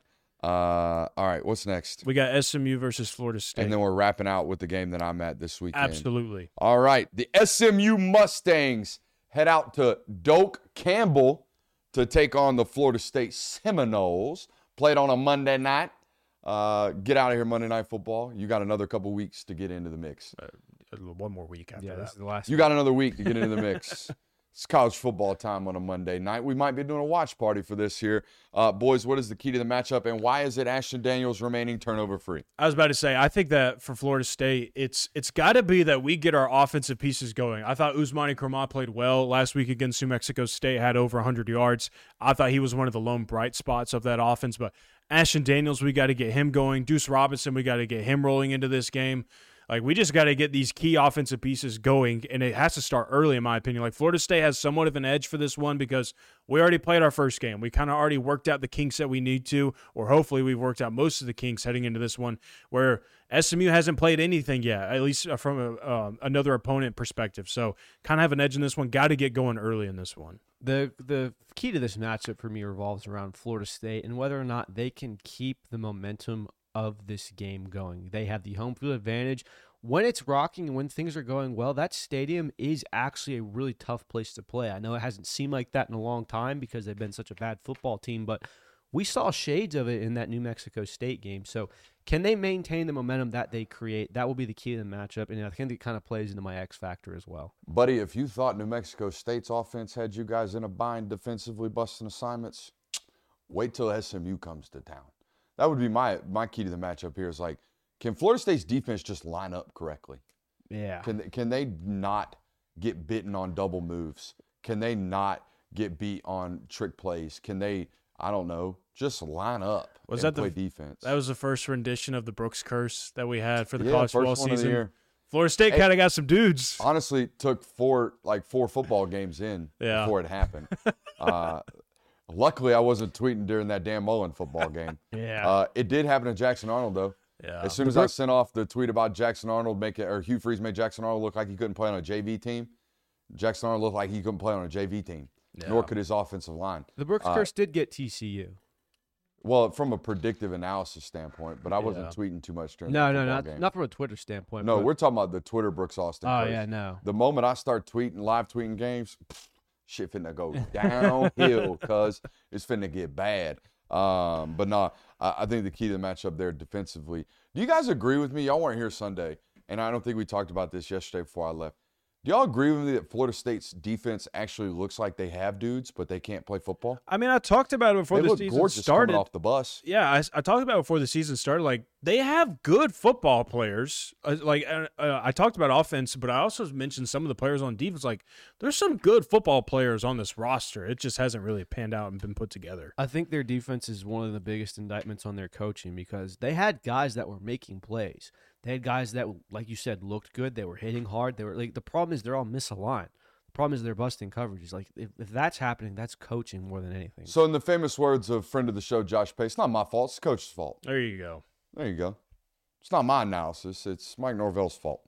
Uh, all right, what's next? We got S M U versus Florida State. And then we're wrapping out with the game that I'm at this weekend. Absolutely. All right, the S M U Mustangs head out to Doak Campbell to take on the Florida State Seminoles. Played on a Monday night. Uh, get out of here, Monday Night Football. You got another couple weeks to get into the mix. Uh, one more week after yeah, that. this is the last. You got another week to get into the mix. It's college football time on a Monday night. We might be doing a watch party for this here. Uh, boys, what is the key to the matchup, and why is it Ashton Daniels remaining turnover free? I was about to say, I think that for Florida State, it's it's got to be that we get our offensive pieces going. I thought Ousmane Kromah played well last week against New Mexico State, had over one hundred yards. I thought he was one of the lone bright spots of that offense, but Ashton Daniels, we got to get him going. Deuce Robinson, we got to get him rolling into this game. Like, we just got to get these key offensive pieces going, and it has to start early, in my opinion. Like, Florida State has somewhat of an edge for this one because we already played our first game. We kind of already worked out the kinks that we need to, or hopefully we've worked out most of the kinks heading into this one, where S M U hasn't played anything yet, at least from a, um, another opponent perspective. So, kind of have an edge in this one. Got to get going early in this one. The the key to this matchup for me revolves around Florida State and whether or not they can keep the momentum of this game going. They have the home field advantage. When it's rocking and when things are going well, that stadium is actually a really tough place to play. I know it hasn't seemed like that in a long time because they've been such a bad football team, but we saw shades of it in that New Mexico State game. So can they maintain the momentum that they create? That will be the key to the matchup, and I think it kind of plays into my X factor as well. Buddy, if you thought New Mexico State's offense had you guys in a bind defensively busting assignments, wait till S M U comes to town. That would be my my key to the matchup here is like, can Florida State's defense just line up correctly? Yeah. Can they, can they not get bitten on double moves? Can they not get beat on trick plays? Can they, I don't know, just line up Was and that play the, defense? That was the first rendition of the Brooks curse that we had for the Yeah, college first football one of the season. year. Florida State Hey. kind of got some dudes. Honestly, took four like four football games in Yeah. before it happened. uh, luckily, I wasn't tweeting during that Dan Mullen football game. Yeah. Uh, it did happen to Jackson Arnold though. yeah. As soon as I sent off the tweet about Jackson Arnold making or Hugh Freeze made Jackson Arnold look like he couldn't play on a J V team, Jackson Arnold looked like he couldn't play on a J V team, Yeah. nor could his offensive line. The Brooks Uh, curse did get T C U. Well, from a predictive analysis standpoint, but I wasn't Yeah. tweeting too much during No, the no, football not game. not from a Twitter standpoint. No, but- we're talking about the Twitter Brooks Austin. Oh curse. yeah, no. The moment I start tweeting, live tweeting games, pff, shit finna go downhill because it's finna get bad. Um, but no, I, I think the key to the matchup there defensively. Do you guys agree with me? Y'all weren't here Sunday, and I don't think we talked about this yesterday before I left. Do y'all agree with me that Florida State's defense actually looks like they have dudes, but they can't play football? I mean, I talked about it before They the look season gorgeous started. coming off the bus. Yeah, I, I talked about it before the season started. Like, they have good football players. Uh, like, uh, uh, I talked about offense, but I also mentioned some of the players on defense. Like, there's some good football players on this roster. It just hasn't really panned out and been put together. I think their defense is one of the biggest indictments on their coaching because they had guys that were making plays. They had guys that, like you said, looked good. They were hitting hard. They were like the problem is they're all misaligned. The problem is they're busting coverages. Like if, if that's happening, that's coaching more than anything. So, in the famous words of friend of the show, Josh Pace, it's not my fault. It's the coach's fault. There you go. There you go. It's not my analysis. It's Mike Norvell's fault.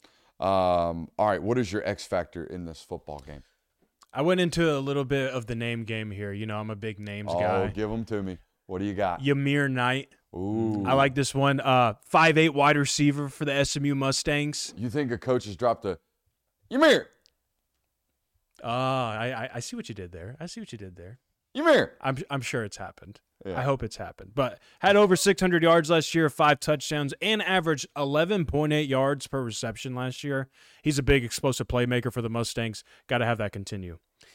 Um, all right, what is your X factor in this football game? I went into a little bit of the name game here. You know, I'm a big names Oh, guy. give them to me. What do you got? Ymir Knight. Ooh. I like this one. Uh, five eight wide receiver for the S M U Mustangs. You think a coach has dropped a Ymir? Uh, I, I I see what you did there. I see what you did there. Ymir. I'm I'm sure it's happened. Yeah. I hope it's happened. But had over six hundred yards last year, five touchdowns, and averaged eleven point eight yards per reception last year. He's a big explosive playmaker for the Mustangs. Got to have that continue.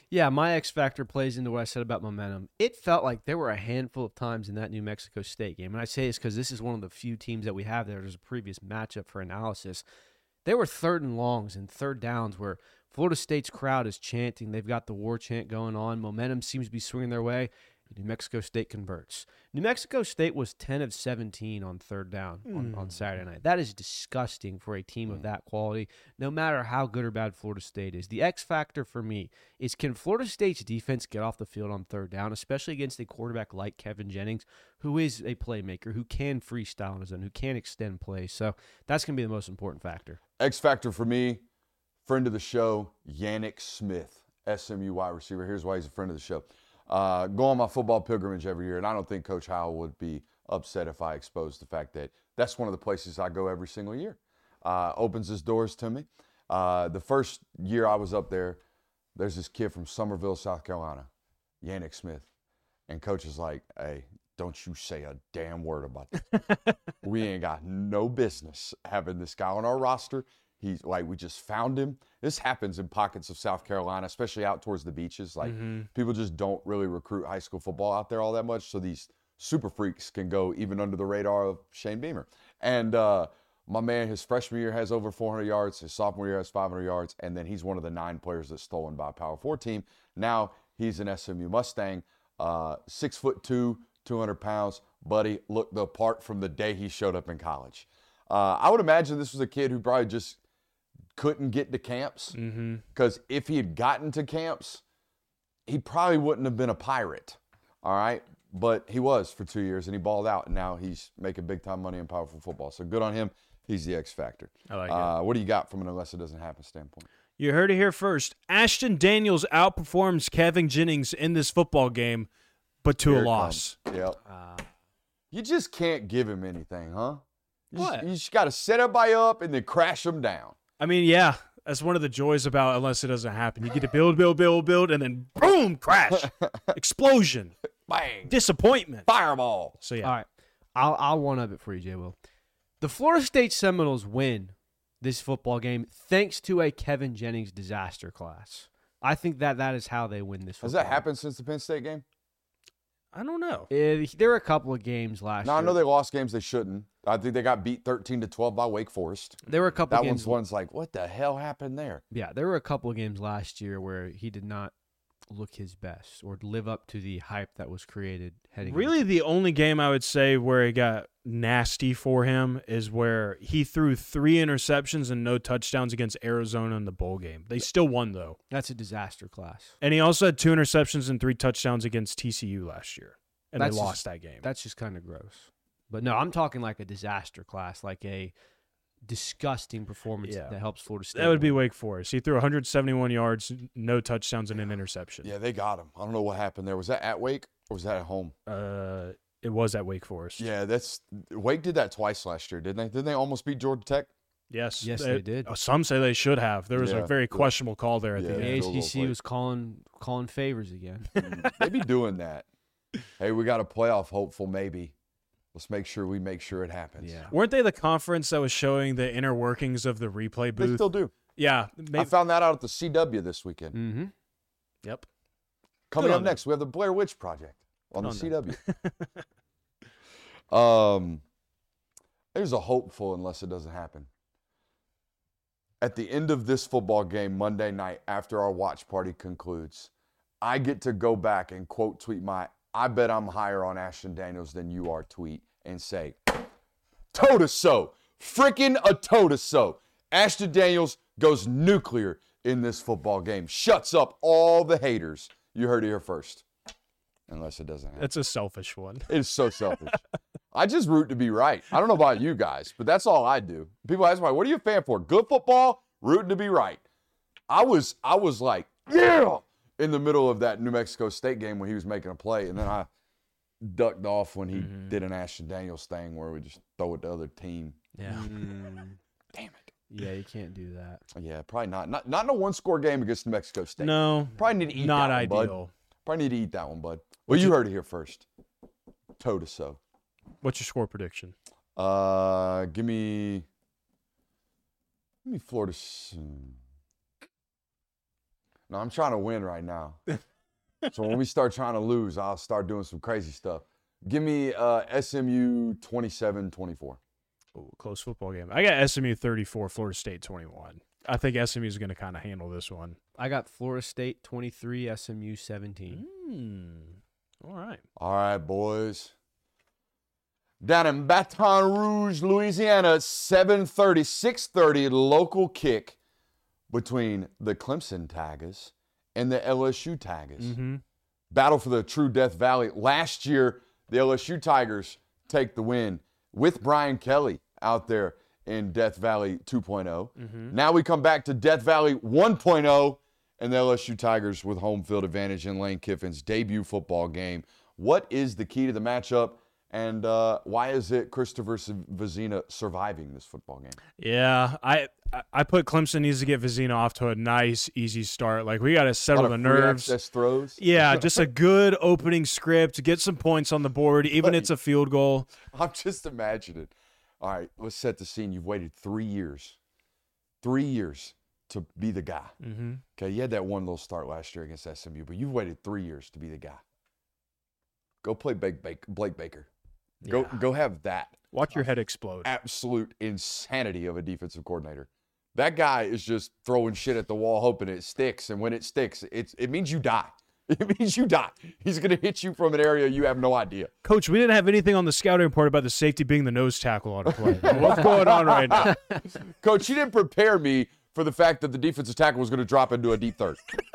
Yeah, my X factor plays into what I said about momentum. It felt like there were a handful of times in that New Mexico State game, and I say this because this is one of the few teams that we have there. There's a previous matchup for analysis. There were third and longs and third downs where Florida State's crowd is chanting. They've got the war chant going on. Momentum seems to be swinging their way. New Mexico State converts. New Mexico State was ten of seventeen on third down on, on Saturday night. That is disgusting for a team of that quality, no matter how good or bad Florida State is. The X factor for me is, can Florida State's defense get off the field on third down, especially against a quarterback like Kevin Jennings, who is a playmaker, who can freestyle on his own, who can extend plays. So that's going to be the most important factor. X factor for me, friend of the show, Yannick Smith, S M U wide receiver. Here's why he's a friend of the show. Uh, go on my football pilgrimage every year, and I don't think Coach Howell would be upset if I exposed the fact that that's one of the places I go every single year. Uh, opens his doors to me. Uh, the first year I was up there, there's this kid from Summerville, South Carolina, Yannick Smith, and Coach is like, hey, don't you say a damn word about that. We ain't got no business having this guy on our roster. He's like, we just found him. This happens in pockets of South Carolina, especially out towards the beaches. Like, mm-hmm. people just don't really recruit high school football out there all that much. So these super freaks can go even under the radar of Shane Beamer. And uh, my man, his freshman year has over four hundred yards. His sophomore year has five hundred yards. And then he's one of the nine players that's stolen by a Power Four team. Now he's an S M U Mustang, uh, six foot two, two hundred pounds. Buddy looked the part from the day he showed up in college. Uh, I would imagine this was a kid who probably just couldn't get to camps, because mm-hmm. if he had gotten to camps, he probably wouldn't have been a Pirate, all right? But he was for two years, and he balled out, and now he's making big-time money in powerful football. So good on him. He's the X factor. I like uh, it. What do you got from an unless it doesn't happen standpoint? You heard it here first. Ashton Daniels outperforms Kevin Jennings in this football game, but to Here a it loss. comes. Yep. Uh, you just can't give him anything, huh? You What? Just, you just got to set everybody up and then crash them down. I mean, yeah, that's one of the joys about unless it doesn't happen. You get to build, build, build, build, and then boom, crash, explosion, bang, disappointment, fireball. So yeah, all right, I'll I'll one up it for you, Jay Will. The Florida State Seminoles win this football game thanks to a Kevin Jennings disaster class. I think that that is how they win this. Has football that happened since the Penn State game? I don't know. It, there were a couple of games last No, year. I know they lost games they shouldn't. I think they got beat thirteen to twelve by Wake Forest. There were a couple that of games. one's one's like, what the hell happened there? Yeah, there were a couple of games last year where he did not look his best or live up to the hype that was created heading Really, the only game I would say where it got nasty for him is where he threw three interceptions and no touchdowns against Arizona in the bowl game. They still won, though. That's a disaster class. And he also had two interceptions and three touchdowns against T C U last year, and That's they just- lost that game. That's just kind of gross. But no, I'm talking like a disaster class, like a disgusting performance Yeah. that helps Florida State. That would be win. Wake Forest. He threw one hundred seventy-one yards, no touchdowns, and an interception. Yeah, they got him. I don't know what happened there. Was that at Wake or was that at home? Uh, it was at Wake Forest. Yeah, that's Wake did that twice last year, didn't they? Didn't they almost beat Georgia Tech? Yes. Yes, they did. uh, Some say they should have. There was Yeah. a very questionable call there at Yeah. the The end. field goal A C C play. was calling calling favors again. They be doing that. Hey, we got a playoff hopeful maybe. Let's make sure we make sure it happens. Yeah. Weren't they the conference that was showing the inner workings of the replay They booth? still do. yeah. I Maybe, found that out at the C W this weekend. Mm-hmm. yep. Coming Good up on them. next, we have the Blair Witch Project on Good the on C them. W. um, there's a hopeful unless it doesn't happen. At the end of this football game Monday night, after our watch party concludes, I get to go back and quote tweet my I bet I'm higher on Ashton Daniels than you are tweet and say, toe to so, freaking a toe to so. Ashton Daniels goes nuclear in this football game. Shuts up all the haters. You heard it here first. Unless it doesn't happen. That's a selfish one. It is so selfish. I just root to be right. I don't know about you guys, but that's all I do. People ask me, what are you a fan for? Good football, rooting to be right. I was I was like, yeah, in the middle of that New Mexico State game when he was making a play, and then I ducked off when he Mm-hmm. did an Ashton Daniels thing where we just throw it to the other team. Yeah. Damn it. Yeah, you can't do that. Yeah, probably not. Not not in a one-score game against New Mexico State. No. Probably need to eat Not that one, ideal. bud. Probably need to eat that one, bud. Well, you heard it here first. Toe to so. What's your score prediction? Uh, give me, give me Florida. S- No, I'm trying to win right now. So when we start trying to lose, I'll start doing some crazy stuff. Give me uh, S M U twenty-seven twenty-four. Ooh, close football game. I got S M U thirty-four, Florida State twenty-one. I think S M U is going to kind of handle this one. I got Florida State twenty-three, S M U seventeen. Mm. All right. All right, boys. Down in Baton Rouge, Louisiana, seven thirty, six thirty local kick between the Clemson Tigers and the L S U Tigers. Mm-hmm. Battle for the true Death Valley. Last year, the L S U Tigers take the win with Brian Kelly out there in Death Valley two point oh. Mm-hmm. Now we come back to Death Valley one point oh and the L S U Tigers with home field advantage in Lane Kiffin's debut football game. What is the key to the matchup, and uh, why is it Christopher Vizina surviving this football game? Yeah, I I put Clemson needs to get Vizina off to a nice, easy start. Like, we got to settle the nerves. Access throws. Yeah, just a good opening script, get some points on the board, even if it's a field goal. I'm just imagining. All right, let's set the scene. You've waited three years, three years to be the guy. Mm-hmm. Okay, you had that one little start last year against S M U, but you've waited three years to be the guy. Go play Blake Baker. Blake Baker. Go, Yeah. go have that. Watch your head explode. Absolute insanity of a defensive coordinator. That guy is just throwing shit at the wall, hoping it sticks, and when it sticks, it's it means you die. It means you die. He's going to hit you from an area you have no idea. Coach, we didn't have anything on the scouting report about the safety being the nose tackle on a play. What's going on right now? Coach, you didn't prepare me for the fact that the defensive tackle was going to drop into a deep third.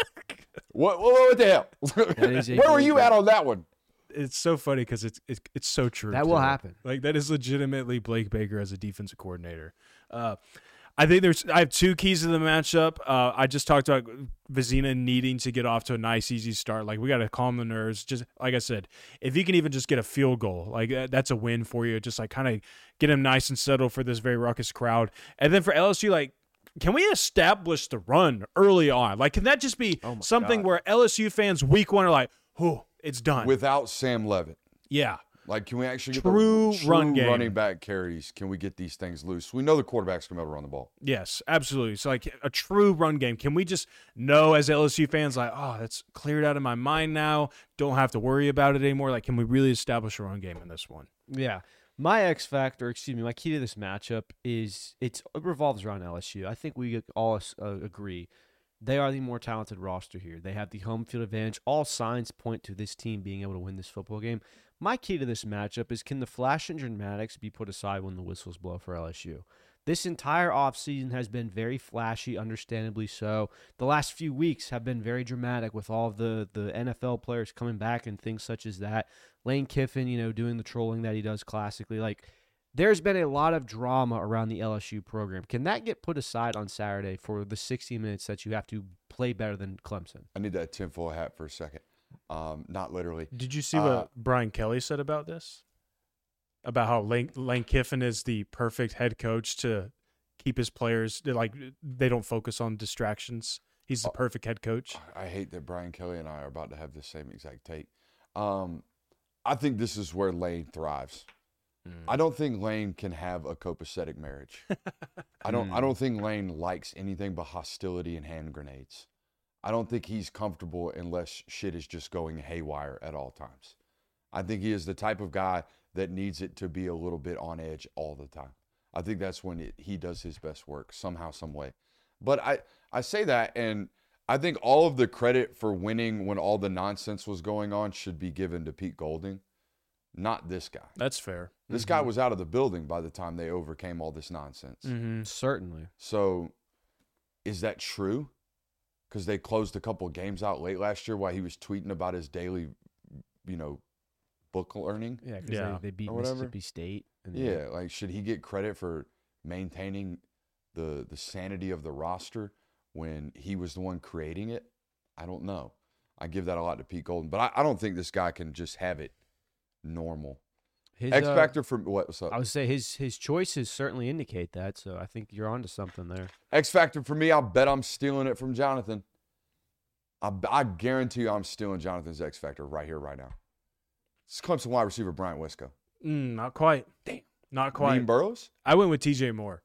what, what, what the hell? is a Where were great you point. at on that one? It's so funny because it's, it's it's so true. That will too. happen. Like, that is legitimately Blake Baker as a defensive coordinator. Uh, I think there's I have two keys to the matchup. Uh, I just talked about Vizina needing to get off to a nice, easy start. Like, we got to calm the nerves. Just like I said, if you can even just get a field goal, like that, that's a win for you. Just like kind of get him nice and settled for this very ruckus crowd. And then for L S U, like, can we establish the run early on? Like, can that just be Oh my something God. where L S U fans week one are like, oh, it's done. Without Sam Levitt. yeah. Like, can we actually get True the run game. running back carries? Can we get these things loose? We know the quarterback's going to be able to run the ball. Yes, absolutely. So, like, a true run game. Can we just know as L S U fans, like, oh, that's cleared out of my mind now. Don't have to worry about it anymore. Like, can we really establish a run game in this one? Yeah. My X factor, excuse me, my key to this matchup is it's, it revolves around L S U. I think we all uh, agree they are the more talented roster here. They have the home field advantage. All signs point to this team being able to win this football game. My key to this matchup is, can the flash and dramatics be put aside when the whistles blow for L S U? This entire offseason has been very flashy, understandably so. The last few weeks have been very dramatic with all of the, the N F L players coming back and things such as that. Lane Kiffin, you know, doing the trolling that he does classically. Like, there's been a lot of drama around the L S U program. Can that get put aside on Saturday for the sixty minutes that you have to play better than Clemson? I need that tinfoil hat for a second. Um, not literally. Did you see Uh, what Brian Kelly said about this? About how Lane, Lane Kiffin is the perfect head coach to keep his players, they're like, they don't focus on distractions. He's the perfect head coach. I hate that Brian Kelly and I are about to have the same exact take. Um, I think this is where Lane thrives. I don't think Lane can have a copacetic marriage. I don't. I don't think Lane likes anything but hostility and hand grenades. I don't think he's comfortable unless shit is just going haywire at all times. I think he is the type of guy that needs it to be a little bit on edge all the time. I think that's when it, he does his best work, somehow, some way. But I, I say that, and I think all of the credit for winning when all the nonsense was going on should be given to Pete Golding, not this guy. That's fair. This guy was out of the building by the time they overcame all this nonsense. Mm-hmm. Certainly. So is that true? Because they closed a couple games out late last year while he was tweeting about his daily, you know, book learning. Yeah, because Yeah. they, they beat Or whatever. Mississippi State. And Yeah, like should he get credit for maintaining the the sanity of the roster when he was the one creating it? I don't know. I give that a lot to Pete Golden, but I, I don't think this guy can just have it normal. His, X uh, factor for what? What's up? I would say his his choices certainly indicate that, so I think you're onto something there. X factor for me. I'll bet I'm stealing it from Jonathan. I, I guarantee you, I'm stealing Jonathan's X factor right here, right now. It's Clemson wide receiver Bryant Wisco. Mm, not quite. Damn. Not quite. Dean Burrows. I went with T J Moore.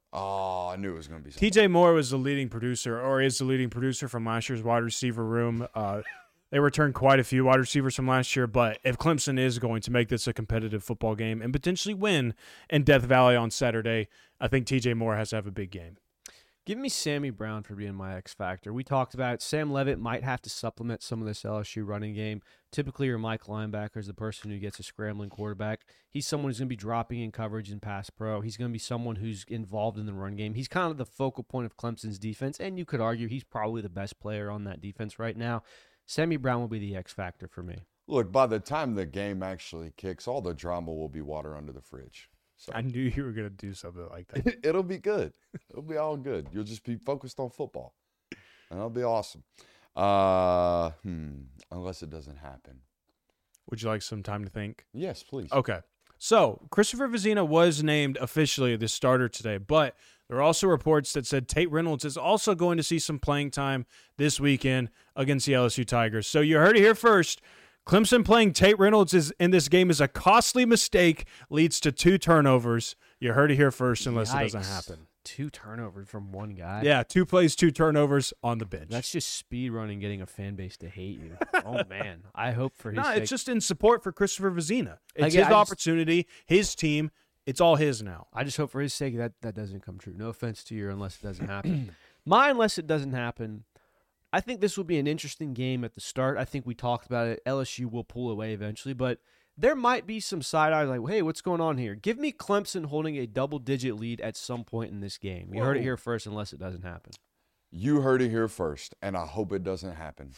Oh, I knew it was going to be something. T J Moore was the leading producer, or is the leading producer from last year's wide receiver room. Uh, they returned quite a few wide receivers from last year, but if Clemson is going to make this a competitive football game and potentially win in Death Valley on Saturday, I think T J Moore has to have a big game. Give me Sammy Brown for being my X factor. We talked about it. Sam Levitt might have to supplement some of this L S U running game. Typically, your Mike linebacker is the person who gets a scrambling quarterback. He's someone who's going to be dropping in coverage in pass pro. He's going to be someone who's involved in the run game. He's kind of the focal point of Clemson's defense, and you could argue he's probably the best player on that defense right now. Sammy Brown will be the X factor for me. Look, by the time the game actually kicks, all the drama will be water under the fridge. So I knew you were going to do something like that. it'll be good. It'll be all good. You'll just be focused on football, and it'll be awesome. Uh, hmm, unless it doesn't happen. Would you like some time to think? Yes, please. Okay. So, Christopher Vizina was named officially the starter today, but there are also reports that said Tate Reynolds is also going to see some playing time this weekend against the L S U Tigers. So, you heard it here first. Clemson playing Tate Reynolds is in this game is a costly mistake, leads to two turnovers. You heard it here first unless Yikes. it doesn't happen. Two turnovers from one guy. Yeah, two plays, two turnovers on the bench. That's just speed running, getting a fan base to hate you. Oh, man. I hope for his No, sake. it's just in support for Christopher Vizina. It's Again, his I just- opportunity, his team. It's all his now. I just hope for his sake that that doesn't come true. No offense to you unless it doesn't happen. My unless it doesn't happen, I think this will be an interesting game at the start. I think we talked about it. L S U will pull away eventually, but there might be some side eyes like, hey, what's going on here? Give me Clemson holding a double-digit lead at some point in this game. You heard it Whoa. here first unless it doesn't happen. You heard it here first, and I hope it doesn't happen.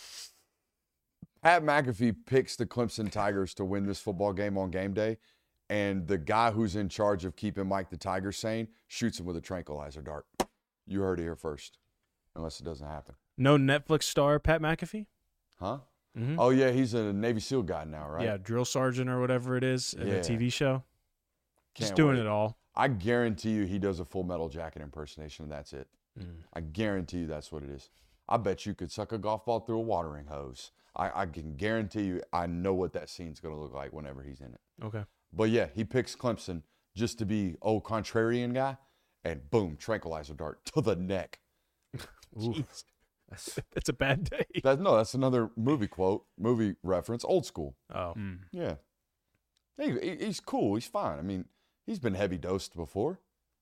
Pat McAfee picks the Clemson Tigers to win this football game on game day, and the guy who's in charge of keeping Mike the Tiger sane shoots him with a tranquilizer dart. You heard it here first, unless it doesn't happen. No Netflix star Pat McAfee? Huh? Mm-hmm. Oh, yeah, he's a Navy SEAL guy now, right? Yeah, drill sergeant or whatever it is in Yeah. the T V show. Just Can't doing wait. it all. I guarantee you he does a Full Metal Jacket impersonation, and that's it. Mm. I guarantee you that's what it is. I bet you could suck a golf ball through a watering hose. I, I can guarantee you I know what that scene's going to look like whenever he's in it. Okay. But, yeah, he picks Clemson just to be old contrarian guy, and boom, tranquilizer dart to the neck. Jeez. That's, that's a bad day. That, no, that's another movie quote, movie reference, old school. Oh. Yeah. He, he- he's cool. He's fine. I mean, he's been heavy dosed before.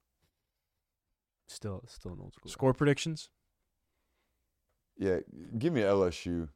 Still, still an old school. Score predictions? Yeah, give me L S U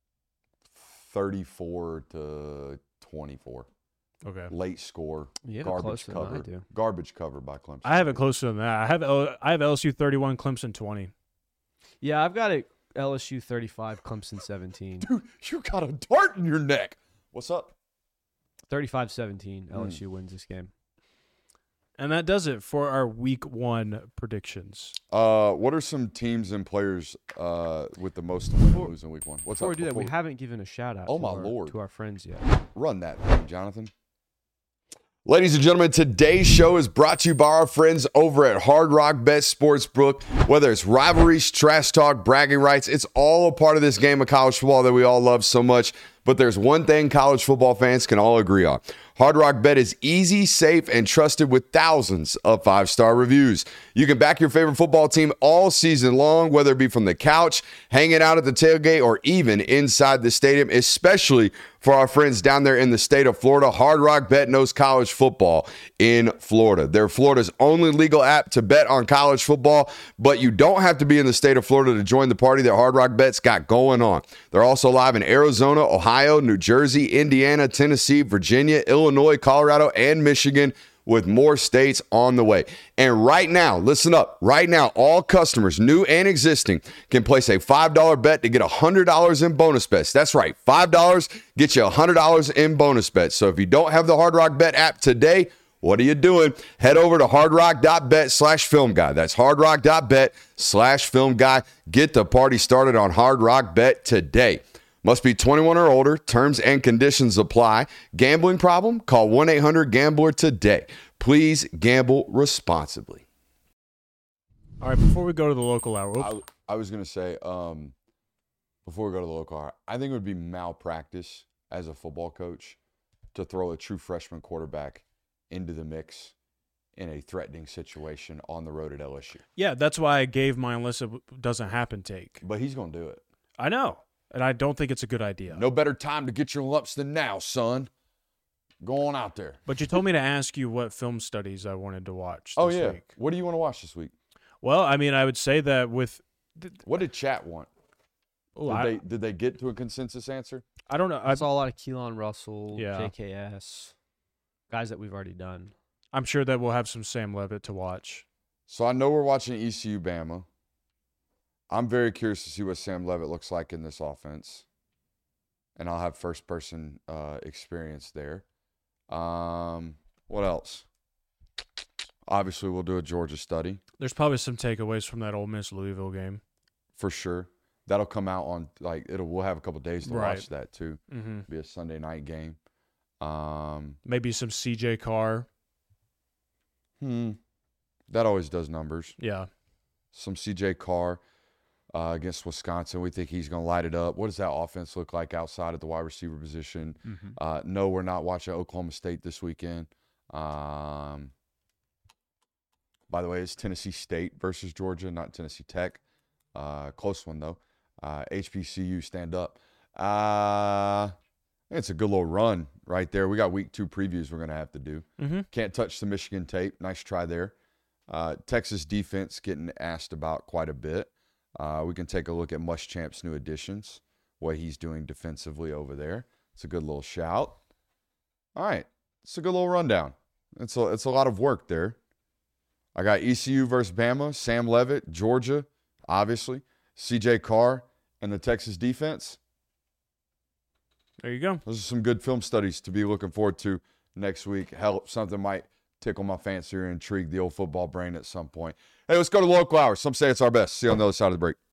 thirty-four to twenty-four. Okay. Late score. You have it Garbage closer than I cover. do. Garbage cover by Clemson. I have it closer than that. I have L- I have L S U thirty-one, Clemson twenty. Yeah, I've got it. L S U thirty-five, Clemson seventeen. Dude, you got a dart in your neck. What's up? thirty-five seventeen, L S U wins this game. And that does it for our week one predictions. Uh, what are some teams and players uh, with the most to win and lose in week one? What's Before up? we do that, we Before- haven't given a shout out Oh, to, my our, Lord. to our friends yet. Run that thing, Jonathan. Ladies and gentlemen, today's show is brought to you by our friends over at Hard Rock Bet Sportsbook. Whether it's rivalries, trash talk, bragging rights, it's all a part of this game of college football that we all love so much. But there's one thing college football fans can all agree on. Hard Rock Bet is easy, safe, and trusted with thousands of five-star reviews. You can back your favorite football team all season long, whether it be from the couch, hanging out at the tailgate, or even inside the stadium, especially for our friends down there in the state of Florida. Hard Rock Bet knows college football in Florida. They're Florida's only legal app to bet on college football, but you don't have to be in the state of Florida to join the party that Hard Rock Bet's got going on. They're also live in Arizona, Ohio, New Jersey, Indiana, Tennessee, Virginia, Illinois, Colorado, and Michigan, with more states on the way. And right now, listen up, right now, all customers, new and existing, can place a five dollar bet to get one hundred dollars in bonus bets. That's right, five dollars gets you one hundred dollars in bonus bets. So if you don't have the Hard Rock Bet app today, what are you doing? Head over to hardrock.bet slash film guy. That's hardrock.bet slash film guy. Get the party started on Hard Rock Bet today. Must be twenty-one or older. Terms and conditions apply. Gambling problem? Call one eight hundred gambler today. Please gamble responsibly. All right, before we go to the local hour, I, I was going to say, um, before we go to the local hour, I think it would be malpractice as a football coach to throw a true freshman quarterback into the mix in a threatening situation on the road at L S U. Yeah, that's why I gave my unless it doesn't happen take. But he's going to do it. I know, and I don't think it's a good idea. No better time to get your lumps than now, son. Go on out there. But you told me to ask you what film studies I wanted to watch this Oh, yeah. week. What do you want to watch this week? Well, I mean, I would say that with What did chat want? oh, Did, I, they, did they get to a consensus answer? I don't know. I, I saw a lot of Keelan Russell, Yeah. J K S, guys that we've already done. I'm sure that we'll have some Sam Levitt to watch. So I know we're watching E C U Bama. I'm very curious to see what Sam Levitt looks like in this offense. And I'll have first-person uh, experience there. Um, what else? Obviously, we'll do a Georgia study There's probably some takeaways from that Ole Miss Louisville game. for sure. That'll come out on like it'll. We'll have a couple days to Right. watch that too. Mm-hmm. Be a Sunday night game. Um, Maybe some C J Carr. hmm, that always does numbers. Yeah. Some C J Carr uh, against Wisconsin. We think he's going to light it up. What does that offense look like outside of the wide receiver position? Mm-hmm. Uh, no, we're not watching Oklahoma State this weekend. Um, by the way, it's Tennessee State versus Georgia, not Tennessee Tech. Uh, close one, though. Uh, H B C U, stand up. Uh, it's a good little run right there. We got week two previews we're going to have to do. Mm-hmm. Can't touch the Michigan tape. Nice try there. Uh, Texas defense getting asked about quite a bit. Uh, we can take a look at Muschamp's new additions, what he's doing defensively over there. It's a good little shout. All right. It's a good little rundown. It's a, it's a lot of work there. I got E C U versus Bama, Sam Levitt, Georgia, obviously, C J Carr, and the Texas defense. There you go. Those are some good film studies to be looking forward to next week. Hell, something might tickle my fancy or intrigue the old football brain at some point. Hey, let's go to local hours. Some say it's our best. See you on the other side of the break.